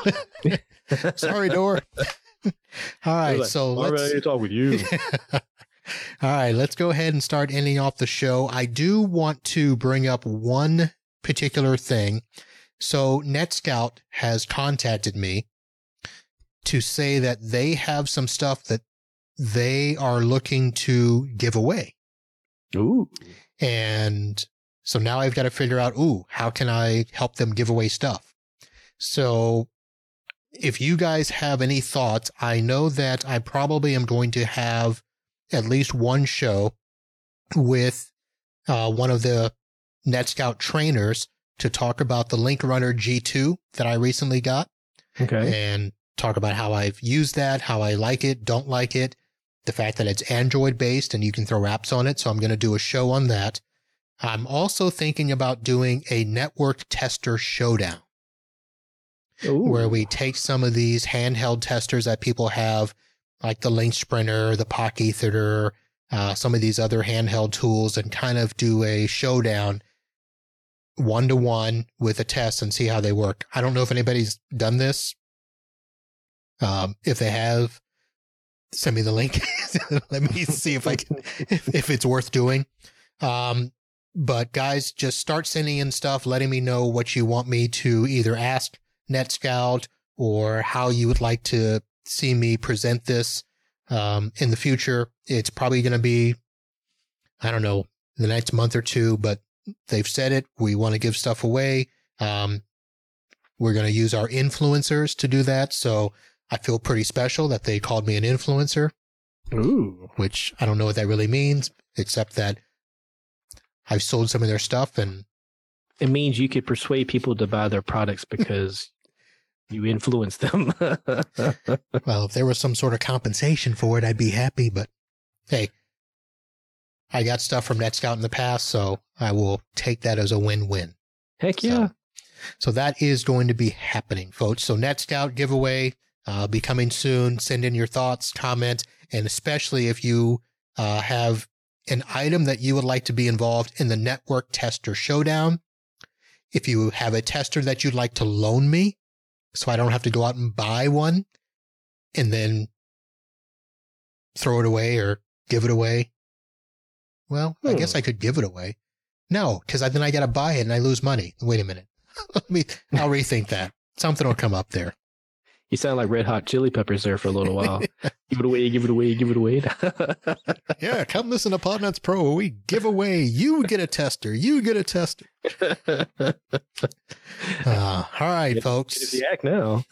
Sorry, Door. All right. Like, so let's ready to talk with you. All right. Let's go ahead and start ending off the show. I do want to bring up one particular thing. So NetScout has contacted me to say that they have some stuff that they are looking to give away. Ooh. And so now I've got to figure out, ooh, how can I help them give away stuff? So if you guys have any thoughts, I know that I probably am going to have at least one show with uh, one of the NetScout trainers to talk about the Link Runner G two that I recently got. Okay. And talk about how I've used that, how I like it, don't like it, the fact that it's Android based and you can throw apps on it. So I'm going to do a show on that. I'm also thinking about doing a network tester showdown. Ooh. Where we take some of these handheld testers that people have, like the Link Sprinter, the Pocket Ether, uh, some of these other handheld tools, and kind of do a showdown one to one with a test and see how they work. I don't know if anybody's done this. Um, if they have, send me the link. Let me see if I can, if, if it's worth doing. Um, but guys, just start sending in stuff, letting me know what you want me to either ask NetScout or how you would like to see me present this, um, in the future. It's probably going to be, I don't know, the next month or two, but they've said it. We want to give stuff away. Um, we're going to use our influencers to do that. So I feel pretty special that they called me an influencer. Ooh. Which I don't know what that really means, except that I've sold some of their stuff and it means you could persuade people to buy their products because you influence them. Well, if there was some sort of compensation for it, I'd be happy. But hey, I got stuff from NetScout in the past, so I will take that as a win-win. Heck yeah. So, so that is going to be happening, folks. So NetScout giveaway uh, be coming soon. Send in your thoughts, comments, and especially if you uh, have an item that you would like to be involved in the Network Tester Showdown. If you have a tester that you'd like to loan me, so I don't have to go out and buy one and then throw it away or give it away. Well, hmm. I guess I could give it away. No, because then I got to buy it and I lose money. Wait a minute. Let me, I'll rethink that. Something will come up there. You sound like Red Hot Chili Peppers there for a little while. Give it away, give it away, give it away. Yeah, come listen to Podnuts Pro where we give away. You get a tester. You get a tester. Uh, all right, get, folks. Get the act now.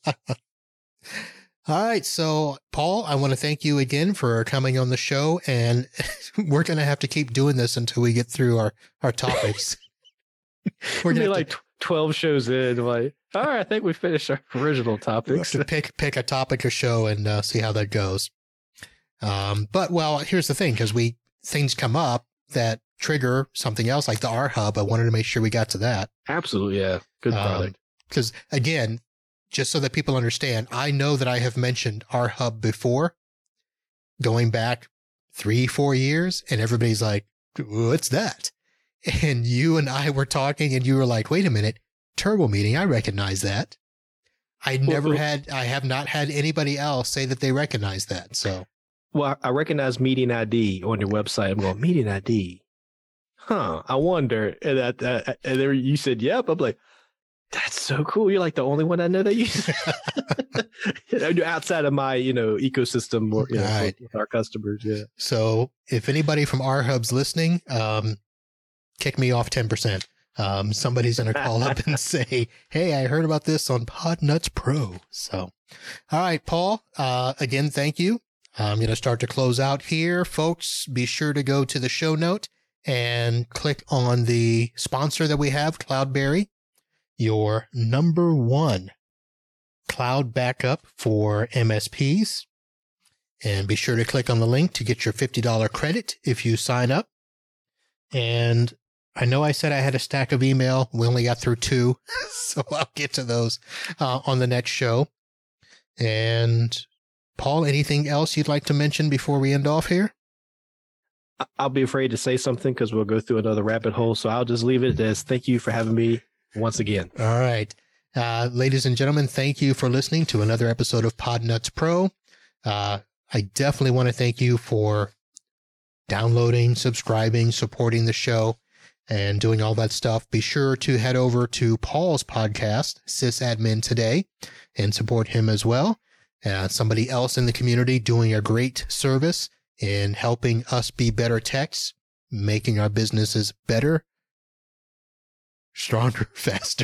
All right. So, Paul, I want to thank you again for coming on the show. And we're going to have to keep doing this until we get through our, our topics. We're going to like to, twelve shows in. Like, all right, I think we finished our original topics. We'll have to pick, pick a topic or show and uh, see how that goes. Um, but well, here's the thing, because we things come up that trigger something else like the R Hub. I wanted to make sure we got to that. Absolutely. Yeah. Good product. Because um, again, just so that people understand, I know that I have mentioned R Hub before, going back three, four years, and everybody's like, what's that? And you and I were talking and you were like, wait a minute, Turbo Meeting, I recognize that. I never well, had, I have not had anybody else say that they recognize that. So, well, I recognize Meeting I D on your website. I'm going, Meeting I D. Huh. I wonder. And, that, uh, and there you said, yep. I'm like, that's so cool. You're like the only one I know that uses outside of my, you know, ecosystem or, you know, right. with our customers. Yeah. So if anybody from R Hub's listening, um, kick me off ten percent. Um, somebody's going to call up and say, hey, I heard about this on Podnuts Pro. So, all right, Paul, uh, again, thank you. I'm going to start to close out here. Folks, be sure to go to the show note and click on the sponsor that we have, Cloudberry, your number one cloud backup for M S Ps. And be sure to click on the link to get your fifty dollars credit if you sign up. And I know I said I had a stack of email. We only got through two, so I'll get to those uh, on the next show. And Paul, anything else you'd like to mention before we end off here? I'll be afraid to say something because we'll go through another rabbit hole. So I'll just leave it as thank you for having me once again. All right. Uh, ladies and gentlemen, thank you for listening to another episode of Podnuts Pro. Uh, I definitely want to thank you for downloading, subscribing, supporting the show, and doing all that stuff. Be sure to head over to Paul's podcast, Sysadmin Today, and support him as well. Uh, somebody else in the community doing a great service in helping us be better techs, making our businesses better, stronger, faster.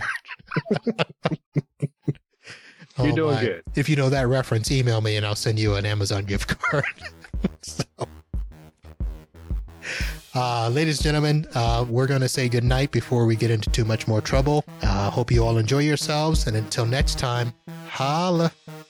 You're oh doing my. good. If you know that reference, email me and I'll send you an Amazon gift card. so. Uh, ladies and gentlemen, uh, we're going to say goodnight before we get into too much more trouble. Uh, hope you all enjoy yourselves. And until next time, holla.